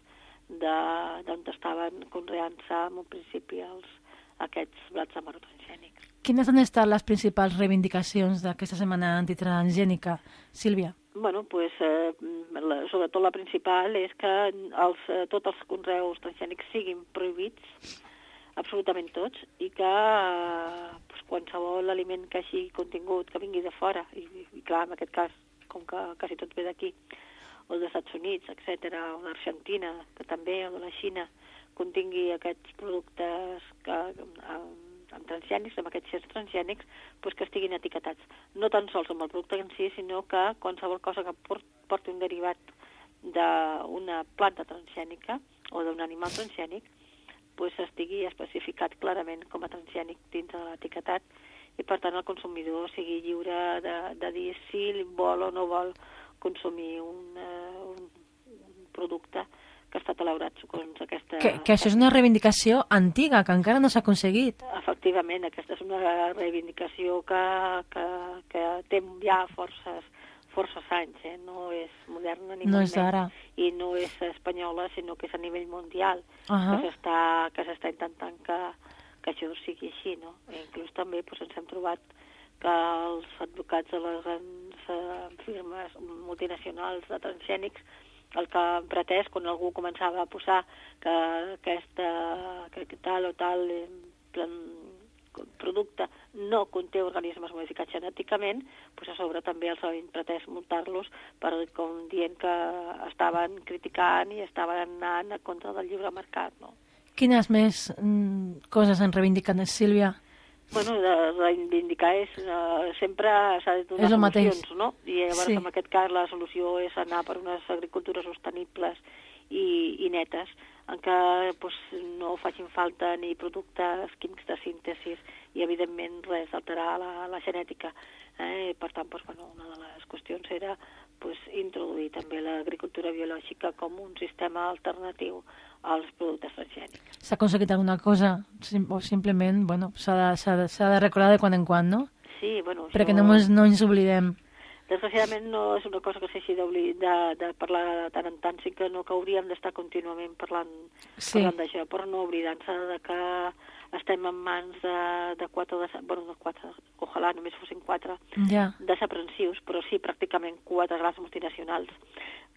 d'on estaven conreant-se en un principi els, aquests blats de moro transgènics. Quines han estat les principals reivindicacions d'aquesta setmana antitransgènica, Sílvia? Bueno, pues, eh, la, sobretot la principal és que els, eh, tots els conreus transgènics siguin prohibits, absolutament tots, i que eh, pues, qualsevol aliment que hagi contingut, que vingui de fora, i, i clar, en aquest cas, com que quasi tot ve d'aquí, o dels Estats Units, etcètera, o d'Argentina, que també, o de la Xina, contingui aquests productes que, amb, amb transgènics, amb aquests gens transgènics, pues, que estiguin etiquetats. No tan sols amb el producte en si, sinó que qualsevol cosa que porti un derivat d'una planta transgènica o d'un animal transgènic, pues, estigui especificat clarament com a transgènic dins de l'etiquetat i, per tant, el consumidor sigui lliure de, de dir si vol o no vol consumir un, uh, un, un producte que ha estat elaborat segons aquesta... Que, que això és una reivindicació antiga, que encara no s'ha aconseguit. Efectivament, aquesta és una reivindicació que, que, que té ja forces forces anys, eh? No és moderna ni no molt és ara. I no és espanyola, sinó que és a nivell mundial, uh -huh. que s'està que s'està intentant que, que això sigui així, no? I inclús també doncs, ens hem trobat que els advocats de les grans eh, firmes multinacionals de transgènics el que han pretès, quan algú començava a posar que aquesta que tal o tal eh, plan, producte no conté organismes modificats genèticament, doncs a sobre també els han pretès multar-los per com dient que estaven criticant i estaven anant a contra del lliure mercat, no? Quines més mm, coses han reivindicat, Sílvia? Bueno, de reivindicar és uh, sempre s'ha de donar solucions, mateix. No? I llavors sí. En aquest cas la solució és anar per unes agricultures sostenibles i, i netes, en què pues, no facin falta ni productes químics de síntesi i, evidentment, res d'alterar la, la genètica. Eh? Per tant, pues, bueno, una de les qüestions era pues, introduir també l'agricultura biològica com un sistema alternatiu als productes transgènics. S'ha aconseguit alguna cosa o simplement bueno, s'ha de, de, de recordar de quan en quan, no? Sí, bueno... Perquè això... no, ens, no ens oblidem. Desgraciadament no és una cosa que s'hagi de, de, de parlar de tant en tant, sí que no que hauríem d'estar contínuament parlant, sí. parlant d'això, però no oblidant-se de que estem en mans de, de quatre, de, bueno, de quatre, ojalà només fossin quatre, ja. desaprensius, però sí pràcticament quatre grans multinacionals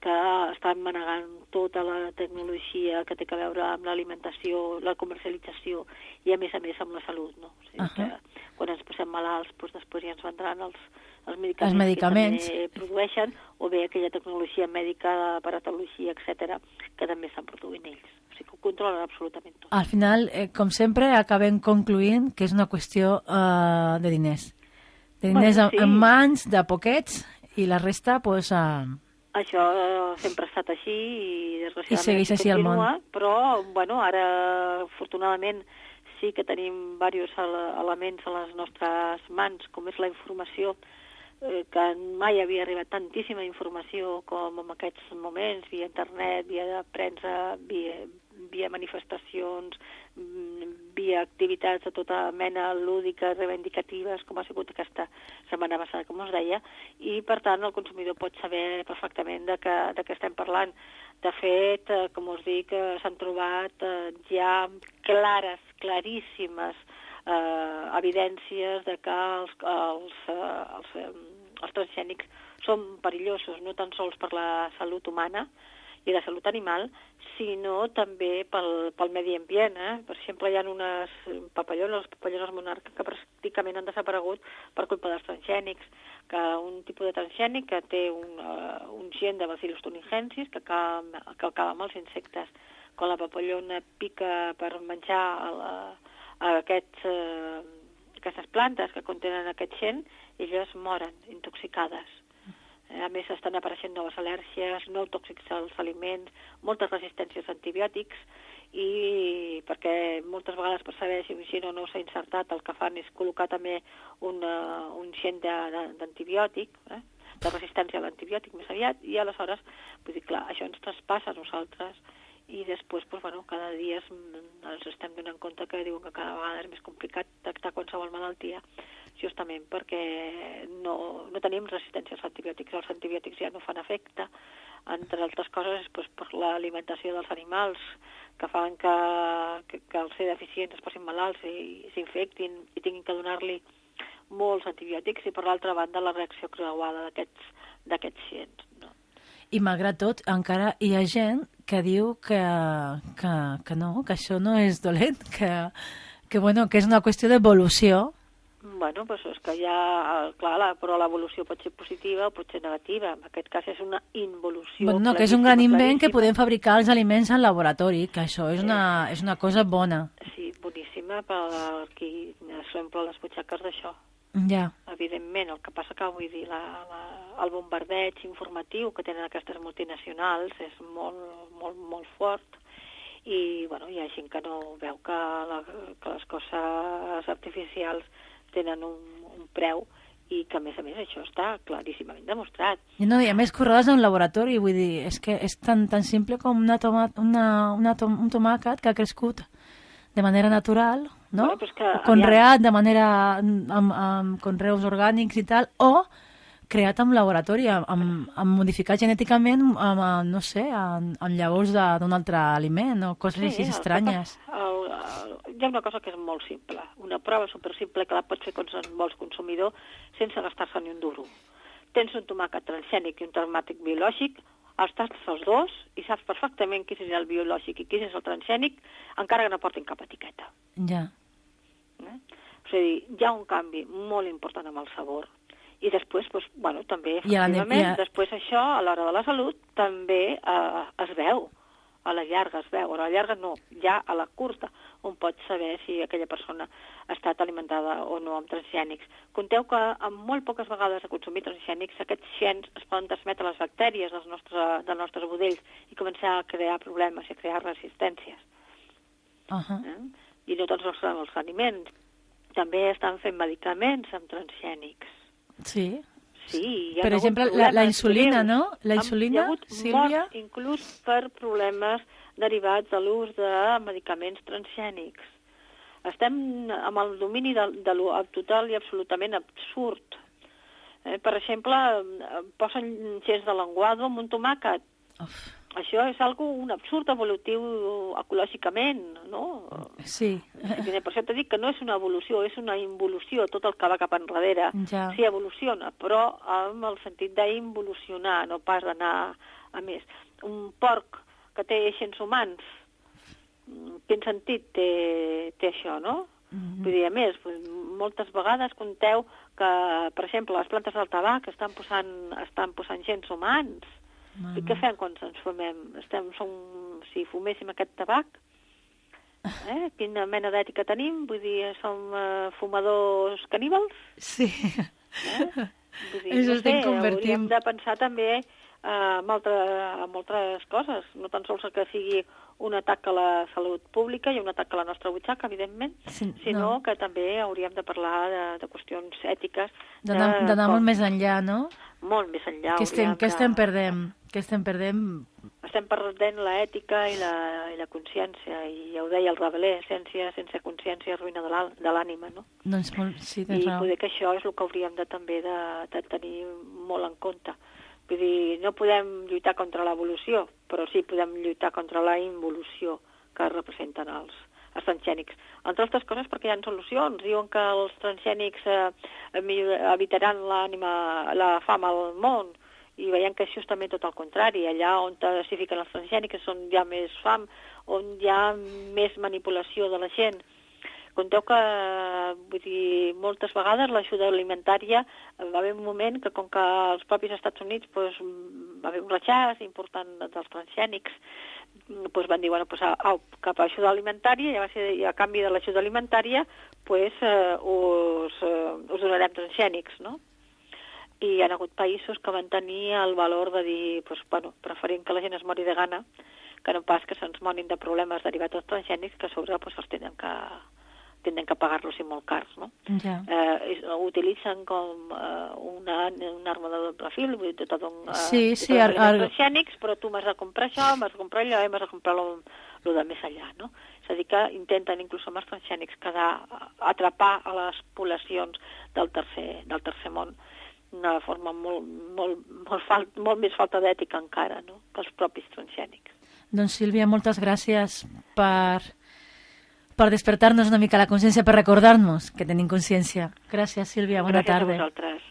que estan manegant tota la tecnologia que té a veure amb l'alimentació, la comercialització i, a més a més, amb la salut, no? O sigui, uh-huh. que quan ens posem malalts, doncs després ja ens vendran els, els medicaments, els medicaments que també produeixen, o bé aquella tecnologia mèdica, paratologia, etcètera, que també estan produint ells. O sigui, que ho controlen absolutament tot. Al final, eh, com sempre, acabem concluint que és una qüestió uh, de diners. De diners bueno, sí. en mans, de poquets, i la resta, doncs... Pues, uh... Això eh, sempre ha estat així i desgraciadament I segueix així continua, el món. Però, bueno, ara, afortunadament, sí que tenim diversos elements a les nostres mans, com és la informació, eh, que mai havia arribat tantíssima informació com en aquests moments, via internet, via premsa, via, via manifestacions, via activitats de tota mena lúdiques, reivindicatives, com ha sigut aquesta setmana passada, com us deia, i, per tant, el consumidor pot saber perfectament de què, de què estem parlant. De fet, eh, com us dic, eh, s'han trobat eh, ja clares, claríssimes eh, evidències de que els, els, eh, els, eh, els transgènics són perillosos, no tan sols per la salut humana i la salut animal, sinó també pel, pel medi ambient. Eh? Per exemple, hi ha unes papallones, les papallones monarca, que pràcticament han desaparegut per culpa dels transgènics, que un tipus de transgènic que té un, uh, un gen de Bacillus thuringiensis que acaba, que acaba amb els insectes. Quan la papallona pica per menjar a la, a aquests, uh, aquestes plantes que contenen aquest gen, elles moren intoxicades. A més, estan apareixent noves al·lèrgies, nous tòxics als aliments, moltes resistències a antibiòtics, i perquè moltes vegades per saber si un gen o no s'ha insertat, el que fan és col·locar també una, un gen d'antibiòtic, eh? de resistència a l'antibiòtic més aviat, i aleshores, vull dir, clar, això ens traspassa a nosaltres, i després, doncs, bueno, cada dia ens estem donant compte que diuen que cada vegada és més complicat tractar qualsevol malaltia, justament perquè no, no tenim resistència als antibiòtics. Els antibiòtics ja no fan efecte, entre altres coses, doncs, per l'alimentació dels animals, que fan que, que, que al ser deficients es posin malalts i s'infectin i tinguin que donar-li molts antibiòtics, i per l'altra banda la reacció creuada d'aquests d'aquests gens, no? I malgrat tot, encara hi ha gent que diu que, que, que no, que això no és dolent, que, que, bueno, que és una qüestió d'evolució. Bueno, doncs és que ja, clar, la, però l'evolució pot ser positiva o pot ser negativa. En aquest cas és una involució. Bueno, no, que és un gran invent que podem fabricar els aliments al laboratori, que això és una, és una cosa bona. Sí, boníssima per qui s'omple les butxaques d'això. Ja. Evidentment, el que passa que, vull dir, la, la, el bombardeig informatiu que tenen aquestes multinacionals és molt, molt, molt fort, i, bueno, hi ha gent que no veu que, la, que les coses artificials tenen un, un preu, i que, a més a més, això està claríssimament demostrat. No, i a més, corregues en un laboratori, vull dir, és que és tan, tan simple com una tomat, una, una tom, un tomàquet que ha crescut de manera natural, no? Bueno, pues que, conreat aviam. de manera amb, amb conreus orgànics i tal, o creat en laboratori, amb, amb modificat genèticament, amb, no sé, amb, amb llavors d'un altre aliment o coses sí, així estranyes. El, el, hi ha una cosa que és molt simple, una prova supersimple que la pots fer quan vols consumidor sense gastar-se ni un duro. Tens un tomàquet transgènic i un tomàquet biològic, els tastes els dos i saps perfectament quin és el biològic i quin és el transgènic, encara que no portin cap etiqueta. Ja. Eh? O sigui, hi ha un canvi molt important amb el sabor. I després, doncs, bueno, també, efectivament, a... després això, a l'hora de la salut, també eh, es veu, a la llarga es veu, a la llarga no, ja a la curta, on pots saber si aquella persona ha estat alimentada o no amb transgènics. Conteu que amb molt poques vegades de consumir transgènics, aquests gens es poden transmetre a les bactèries dels nostres, dels nostres budells i començar a crear problemes i a crear resistències. Uh-huh. eh? I no tots els, els aliments. També estan fent medicaments amb transgènics. Sí. Sí, per exemple, la, la insulina, greus. no? La insulina, hi ha hagut Sílvia? morts inclús per problemes derivats de l'ús de medicaments transgènics. Estem amb el domini de, de lo total i absolutament absurd. Eh, per exemple, posen gens de lenguado amb un tomàquet. Uf. Això és algo, un absurd evolutiu ecològicament, no? Sí. Per això t'he dit que no és una evolució, és una involució, tot el que va cap enrere. Ja. Sí, evoluciona, però amb el sentit d'involucionar, no pas d'anar A més, un porc que té eixents humans, quin sentit té, té això, no? Mm-hmm. Vull dir, a més, moltes vegades conteu que, per exemple, les plantes del tabac estan posant, estan posant gens humans. Mm-hmm. I què fem quan ens fumem? Estem, som, si fuméssim aquest tabac, eh? Quina mena d'ètica tenim? Vull dir, som uh, fumadors caníbals? Sí. Eh? Vull dir, Ens no estem sé, convertint. hauríem de pensar també uh, en, altre, en altres coses, no tan sols que sigui un atac a la salut pública i un atac a la nostra butxaca, evidentment, sí, sinó no. que també hauríem de parlar de, de qüestions ètiques. D'anar com... molt més enllà, no? Molt més enllà. Què estem, que... estem perdent? Què estem perdent? Estem perdent l'ètica i la, i la consciència, i ja ho deia el Rabelais, ciència sense consciència ruïna de l'ànima, no? Doncs molt, sí, I raó. Poder que això és el que hauríem de també de, de tenir molt en compte. Vull dir, no podem lluitar contra l'evolució, però sí podem lluitar contra la involució que representen els, els transgènics. Entre altres coses perquè hi ha solucions. Diuen que els transgènics eh, evitaran l'ànima, la fam al món, i veiem que això és també tot el contrari. Allà on s'hi fiquen els transgènics, on hi ha més fam, on hi ha més manipulació de la gent. Conteu que, vull dir, moltes vegades l'ajuda alimentària va haver un moment que, com que als propis Estats Units pues, va haver un rechaç important dels transgènics, pues, van dir, bueno, pues, au, cap a ajuda alimentària, i a, base de, i a canvi de l'ajuda alimentària pues, eh, us, eh, us donarem transgènics, no? I hi ha hagut països que van tenir el valor de dir, pues, bueno, preferint que la gent es mori de gana, que no pas que se'ns morin de problemes derivats dels transgènics, que a sobre pues, els tenen que... tenen que pagar-los i molt cars, no? Ja. Eh, ho utilitzen com eh, una, una arma de doble fil, vull dir, tot un... Eh, sí, sí, ar, ar... ar... però tu m'has de comprar això, m'has de comprar allò i m'has de comprar lo, lo de més allà, no? És a dir, que intenten inclús amb els transgènics quedar, atrapar a les poblacions del tercer, del tercer món d'una forma molt, molt, molt, fal, molt més falta d'ètica encara, no?, que els propis transgènics. Doncs, Sílvia, moltes gràcies per... per despertar-nos una mica la consciència, per recordar-nos que tenim consciència. Gràcies, Sílvia, bona Gràcies tarda. Gràcies a vosaltres.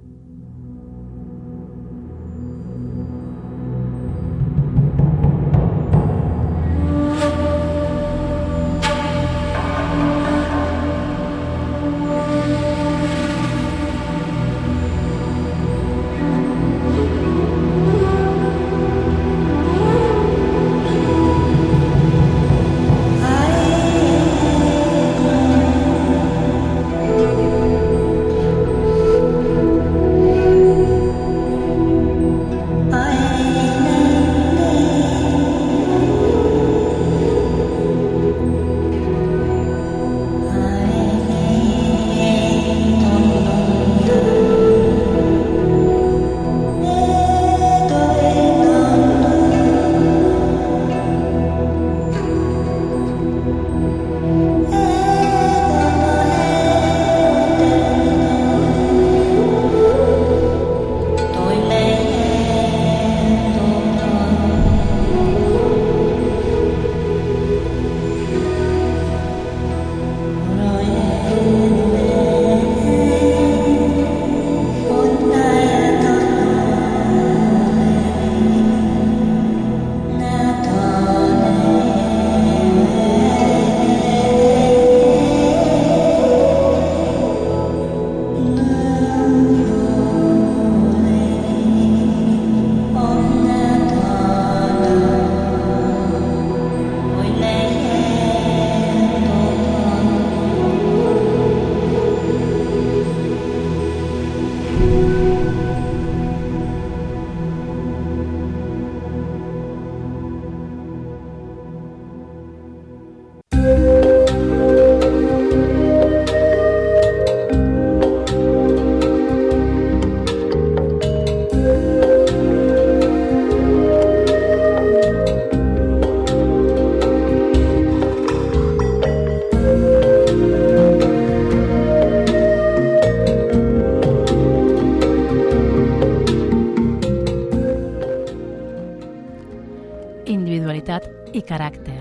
i caràcter.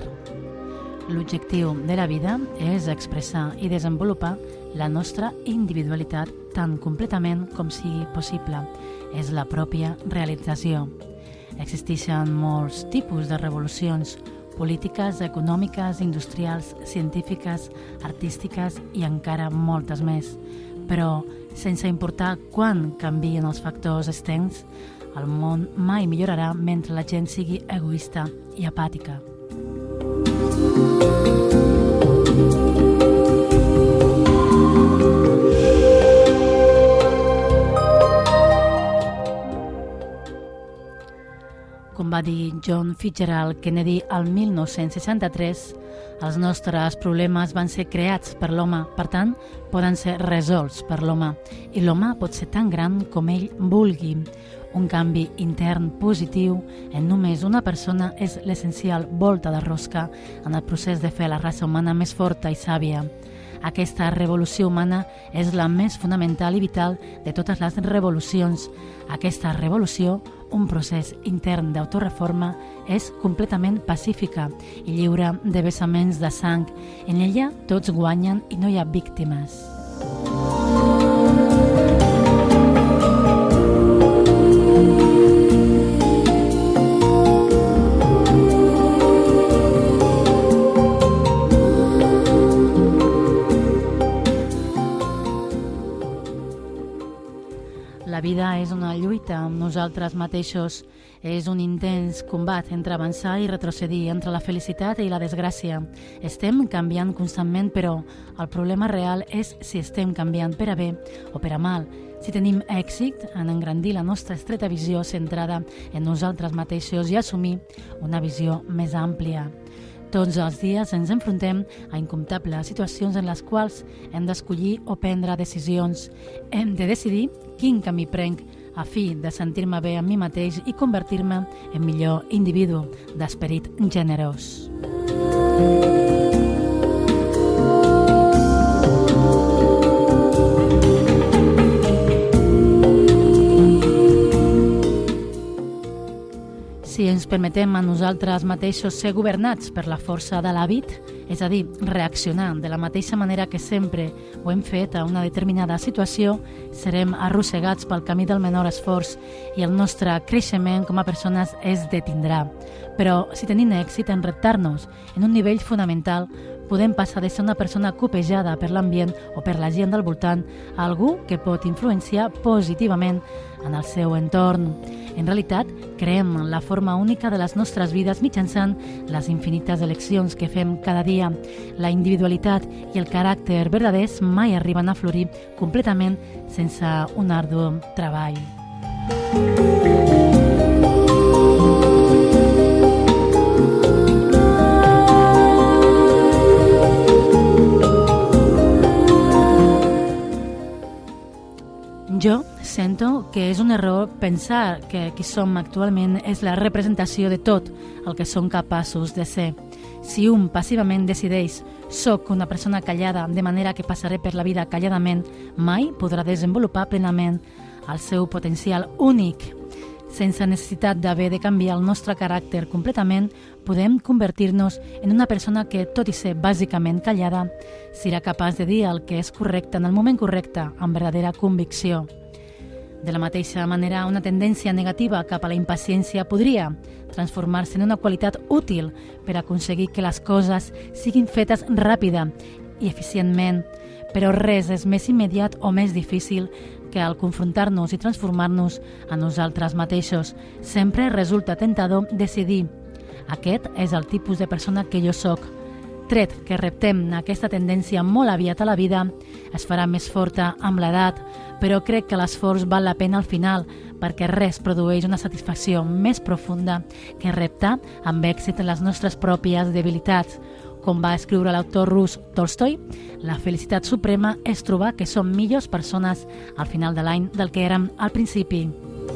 L'objectiu de la vida és expressar i desenvolupar la nostra individualitat tan completament com sigui possible. És la pròpia realització. Existeixen molts tipus de revolucions, polítiques, econòmiques, industrials, científiques, artístiques i encara moltes més. Però, sense importar quan canvien els factors externs, el món mai millorarà mentre la gent sigui egoista i apàtica. Com va dir John Fitzgerald Kennedy al mil nou-cents seixanta-tres, els nostres problemes van ser creats per l'home, per tant, poden ser resolts per l'home, i l'home pot ser tan gran com ell vulgui. Un canvi intern positiu en només una persona és l'essencial volta de rosca en el procés de fer la raça humana més forta i sàvia. Aquesta revolució humana és la més fonamental i vital de totes les revolucions. Aquesta revolució, un procés intern d'autoreforma, és completament pacífica i lliure de vessaments de sang. En ella tots guanyen i no hi ha víctimes. La vida és una lluita amb nosaltres mateixos. És un intens combat entre avançar i retrocedir, entre la felicitat i la desgràcia. Estem canviant constantment, però el problema real és si estem canviant per a bé o per a mal. Si tenim èxit en engrandir la nostra estreta visió centrada en nosaltres mateixos i assumir una visió més àmplia. Tots els dies ens enfrontem a incomptables situacions en les quals hem d'escollir o prendre decisions. Hem de decidir quin camí prenc a fi de sentir-me bé amb mi mateix i convertir-me en millor individu d'esperit generós. Si ens permetem a nosaltres mateixos ser governats per la força de l'hàbit, és a dir, reaccionar de la mateixa manera que sempre ho hem fet a una determinada situació, serem arrossegats pel camí del menor esforç i el nostre creixement com a persones es detindrà. Però si tenim èxit en reptar-nos en un nivell fonamental, podem passar de ser una persona copejada per l'ambient o per la gent del voltant a algú que pot influenciar positivament en el seu entorn. En realitat, creem la forma única de les nostres vides mitjançant les infinites eleccions que fem cada dia. La individualitat i el caràcter verdaders mai arriben a florir completament sense un ardu treball. Jo sento que és un error pensar que qui som actualment és la representació de tot el que som capaços de ser. Si un passivament decideix «soc una persona callada de manera que passaré per la vida calladament», mai podrà desenvolupar plenament el seu potencial únic. Sense necessitat d'haver de canviar el nostre caràcter completament, podem convertir-nos en una persona que, tot i ser bàsicament callada, serà capaç de dir el que és correcte en el moment correcte, amb verdadera convicció. De la mateixa manera, una tendència negativa cap a la impaciència podria transformar-se en una qualitat útil per aconseguir que les coses siguin fetes ràpida i eficientment, però res és més immediat o més difícil que al confrontar-nos i transformar-nos a nosaltres mateixos. Sempre resulta tentador decidir. Aquest és el tipus de persona que jo sóc. Tret que reptem aquesta tendència molt aviat a la vida, es farà més forta amb l'edat, però crec que l'esforç val la pena al final, perquè res produeix una satisfacció més profunda que reptar amb èxit les nostres pròpies debilitats. Com va escriure l'autor rus Tolstoi, la felicitat suprema és trobar que som millors persones al final de l'any del que érem al principi.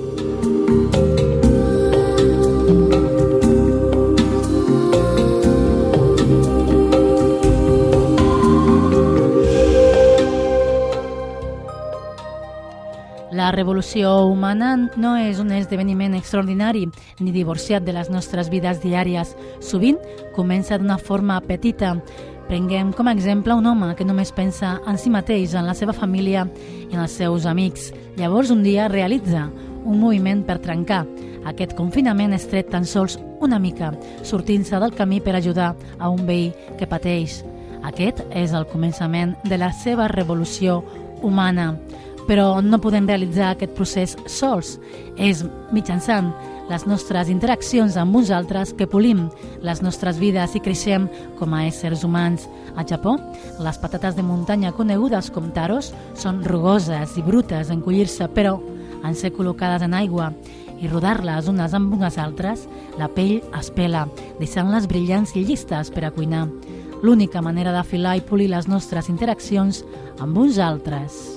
La revolució humana no és un esdeveniment extraordinari ni divorciat de les nostres vides diàries. Sovint comença d'una forma petita. Prenguem com a exemple un home que només pensa en si mateix, en la seva família i en els seus amics. Llavors un dia realitza un moviment per trencar Aquest confinament estret tan sols una mica, sortint-se del camí per ajudar a un veí que pateix. Aquest és el començament de la seva revolució humana. Però no podem realitzar aquest procés sols. És mitjançant les nostres interaccions amb uns altres que polim les nostres vides i creixem com a éssers humans. Al Japó, les patates de muntanya conegudes com taros són rugoses i brutes en collir-se, però en ser col·locades en aigua i rodar-les unes amb unes altres, la pell es pela, deixant-les brillants i llistes per a cuinar. L'única manera d'afilar i polir les nostres interaccions amb uns altres.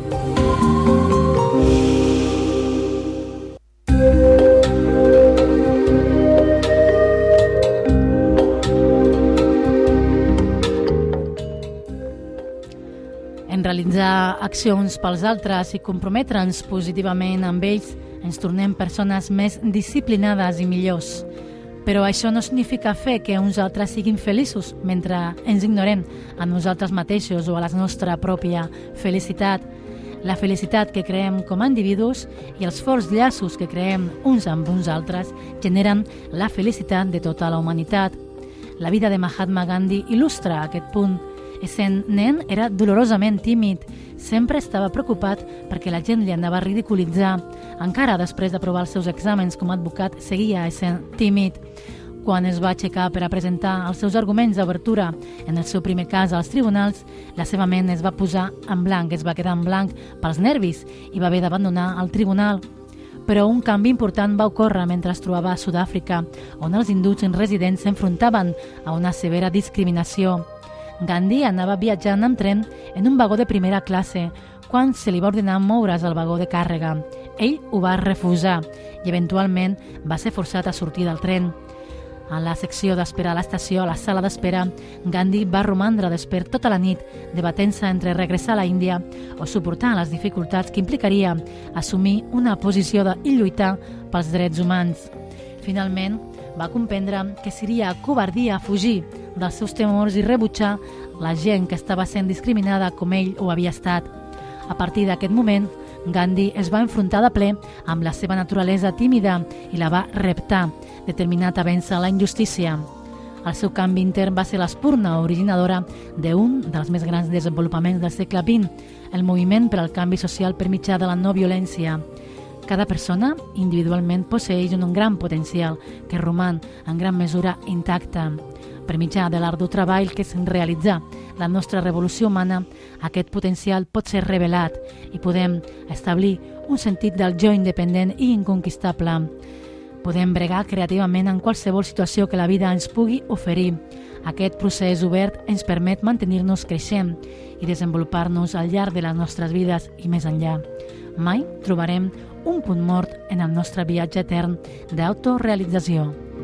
En realitzar accions pels altres i comprometre'ns positivament amb ells, ens tornem persones més disciplinades i millors. Però això no significa fer que uns altres siguin feliços mentre ens ignorem a nosaltres mateixos o a la nostra pròpia felicitat. La felicitat que creem com a individus i els forts llaços que creem uns amb uns altres generen la felicitat de tota la humanitat. La vida de Mahatma Gandhi il·lustra aquest punt. Essent nen, era dolorosament tímid. Sempre estava preocupat perquè la gent li anava a ridiculitzar. Encara després d'aprovar els seus exàmens com a advocat, seguia essent tímid. Quan es va aixecar per a presentar els seus arguments d'obertura en el seu primer cas als tribunals, la seva ment es va posar en blanc, es va quedar en blanc pels nervis i va haver d'abandonar el tribunal. Però un canvi important va ocórrer mentre es trobava a Sud-àfrica, on els hindús residents s'enfrontaven a una severa discriminació. Gandhi anava viatjant amb tren en un vagó de primera classe quan se li va ordenar moure's al vagó de càrrega. Ell ho va refusar i eventualment va ser forçat a sortir del tren. En la secció d'espera a l'estació, a la sala d'espera, Gandhi va romandre despert tota la nit, debatent-se entre regressar a la Índia o suportar les dificultats que implicaria assumir una posició de i lluitar pels drets humans. Finalment, va comprendre que seria covardia fugir dels seus temors i rebutjar la gent que estava sent discriminada com ell ho havia estat. A partir d'aquest moment, Gandhi es va enfrontar de ple amb la seva naturalesa tímida i la va reptar, determinat a vèncer la injustícia. El seu canvi intern va ser l'espurna originadora d'un dels més grans desenvolupaments del segle vint, el moviment per al canvi social per mitjà de la no violència. Cada persona individualment posseeix un gran potencial que roman en gran mesura intacte. Per mitjà de l'ardu treball que se'n realitza la nostra revolució humana, aquest potencial pot ser revelat i podem establir un sentit del jo independent i inconquistable. Podem bregar creativament en qualsevol situació que la vida ens pugui oferir. Aquest procés obert ens permet mantenir-nos creixent i desenvolupar-nos al llarg de les nostres vides i més enllà. Mai trobarem un punt mort en el nostre viatge etern d'autorealització.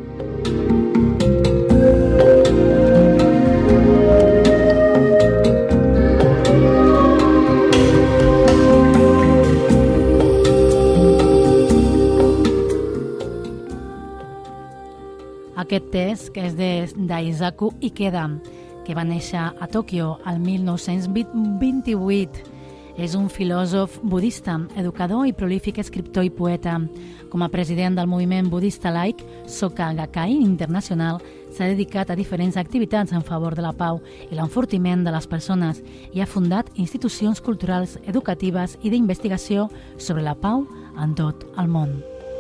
Aquest text, que és de Daisaku Ikeda, que va néixer a Tòquio el mil nou-cents vint-i-vuit, és un filòsof budista, educador i prolífic escriptor i poeta. Com a president del moviment budista laic Soka Gakkai Internacional, s'ha dedicat a diferents activitats en favor de la pau i l'enfortiment de les persones i ha fundat institucions culturals, educatives i d'investigació sobre la pau en tot el món.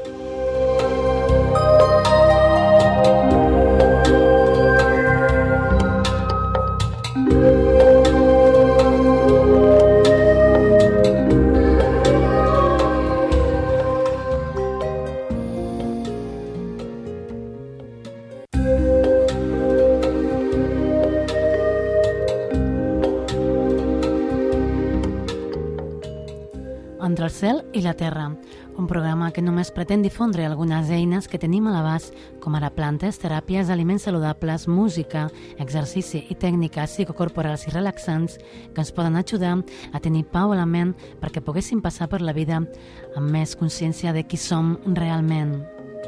Entre el cel i la terra, un programa que només pretén difondre algunes eines que tenim a l'abast, com ara plantes, teràpies, aliments saludables, música, exercici i tècniques psicocorporals i relaxants que ens poden ajudar a tenir pau a la ment perquè poguéssim passar per la vida amb més consciència de qui som realment.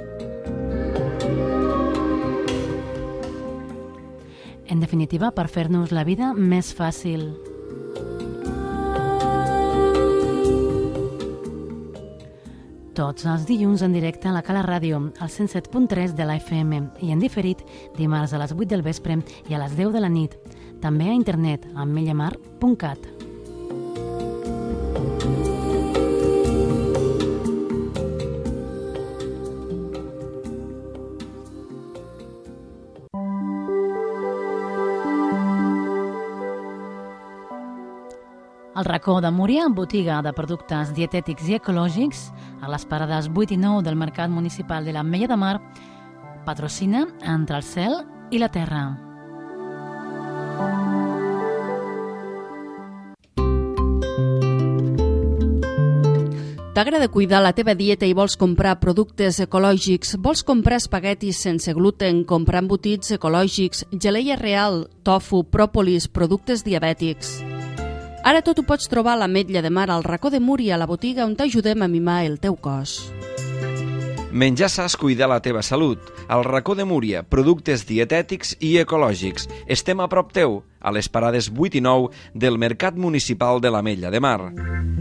En definitiva, per fer-nos la vida més fàcil. tots els dilluns en directe a la Cala Ràdio, al cent set punt tres de la F M, i en diferit dimarts a les vuit del vespre i a les deu de la nit. També a internet, a ametlla mar punt cat. El racó de Múria, botiga de productes dietètics i ecològics, a les parades vuit i nou del Mercat Municipal de l'Ametlla de Mar, patrocina Entre el cel i la terra. T'agrada cuidar la teva dieta i vols comprar productes ecològics? Vols comprar espaguetis sense gluten, comprar embotits ecològics, geleia real, tofu, pròpolis, productes diabètics? Ara tot ho pots trobar a l'Ametlla de Mar, al racó de Múria, a la botiga on t'ajudem a mimar el teu cos. Menjar sa és cuidar la teva salut. Al racó de Múria, productes dietètics i ecològics. Estem a prop teu, a les parades vuit i nou del Mercat Municipal de l'Ametlla de Mar.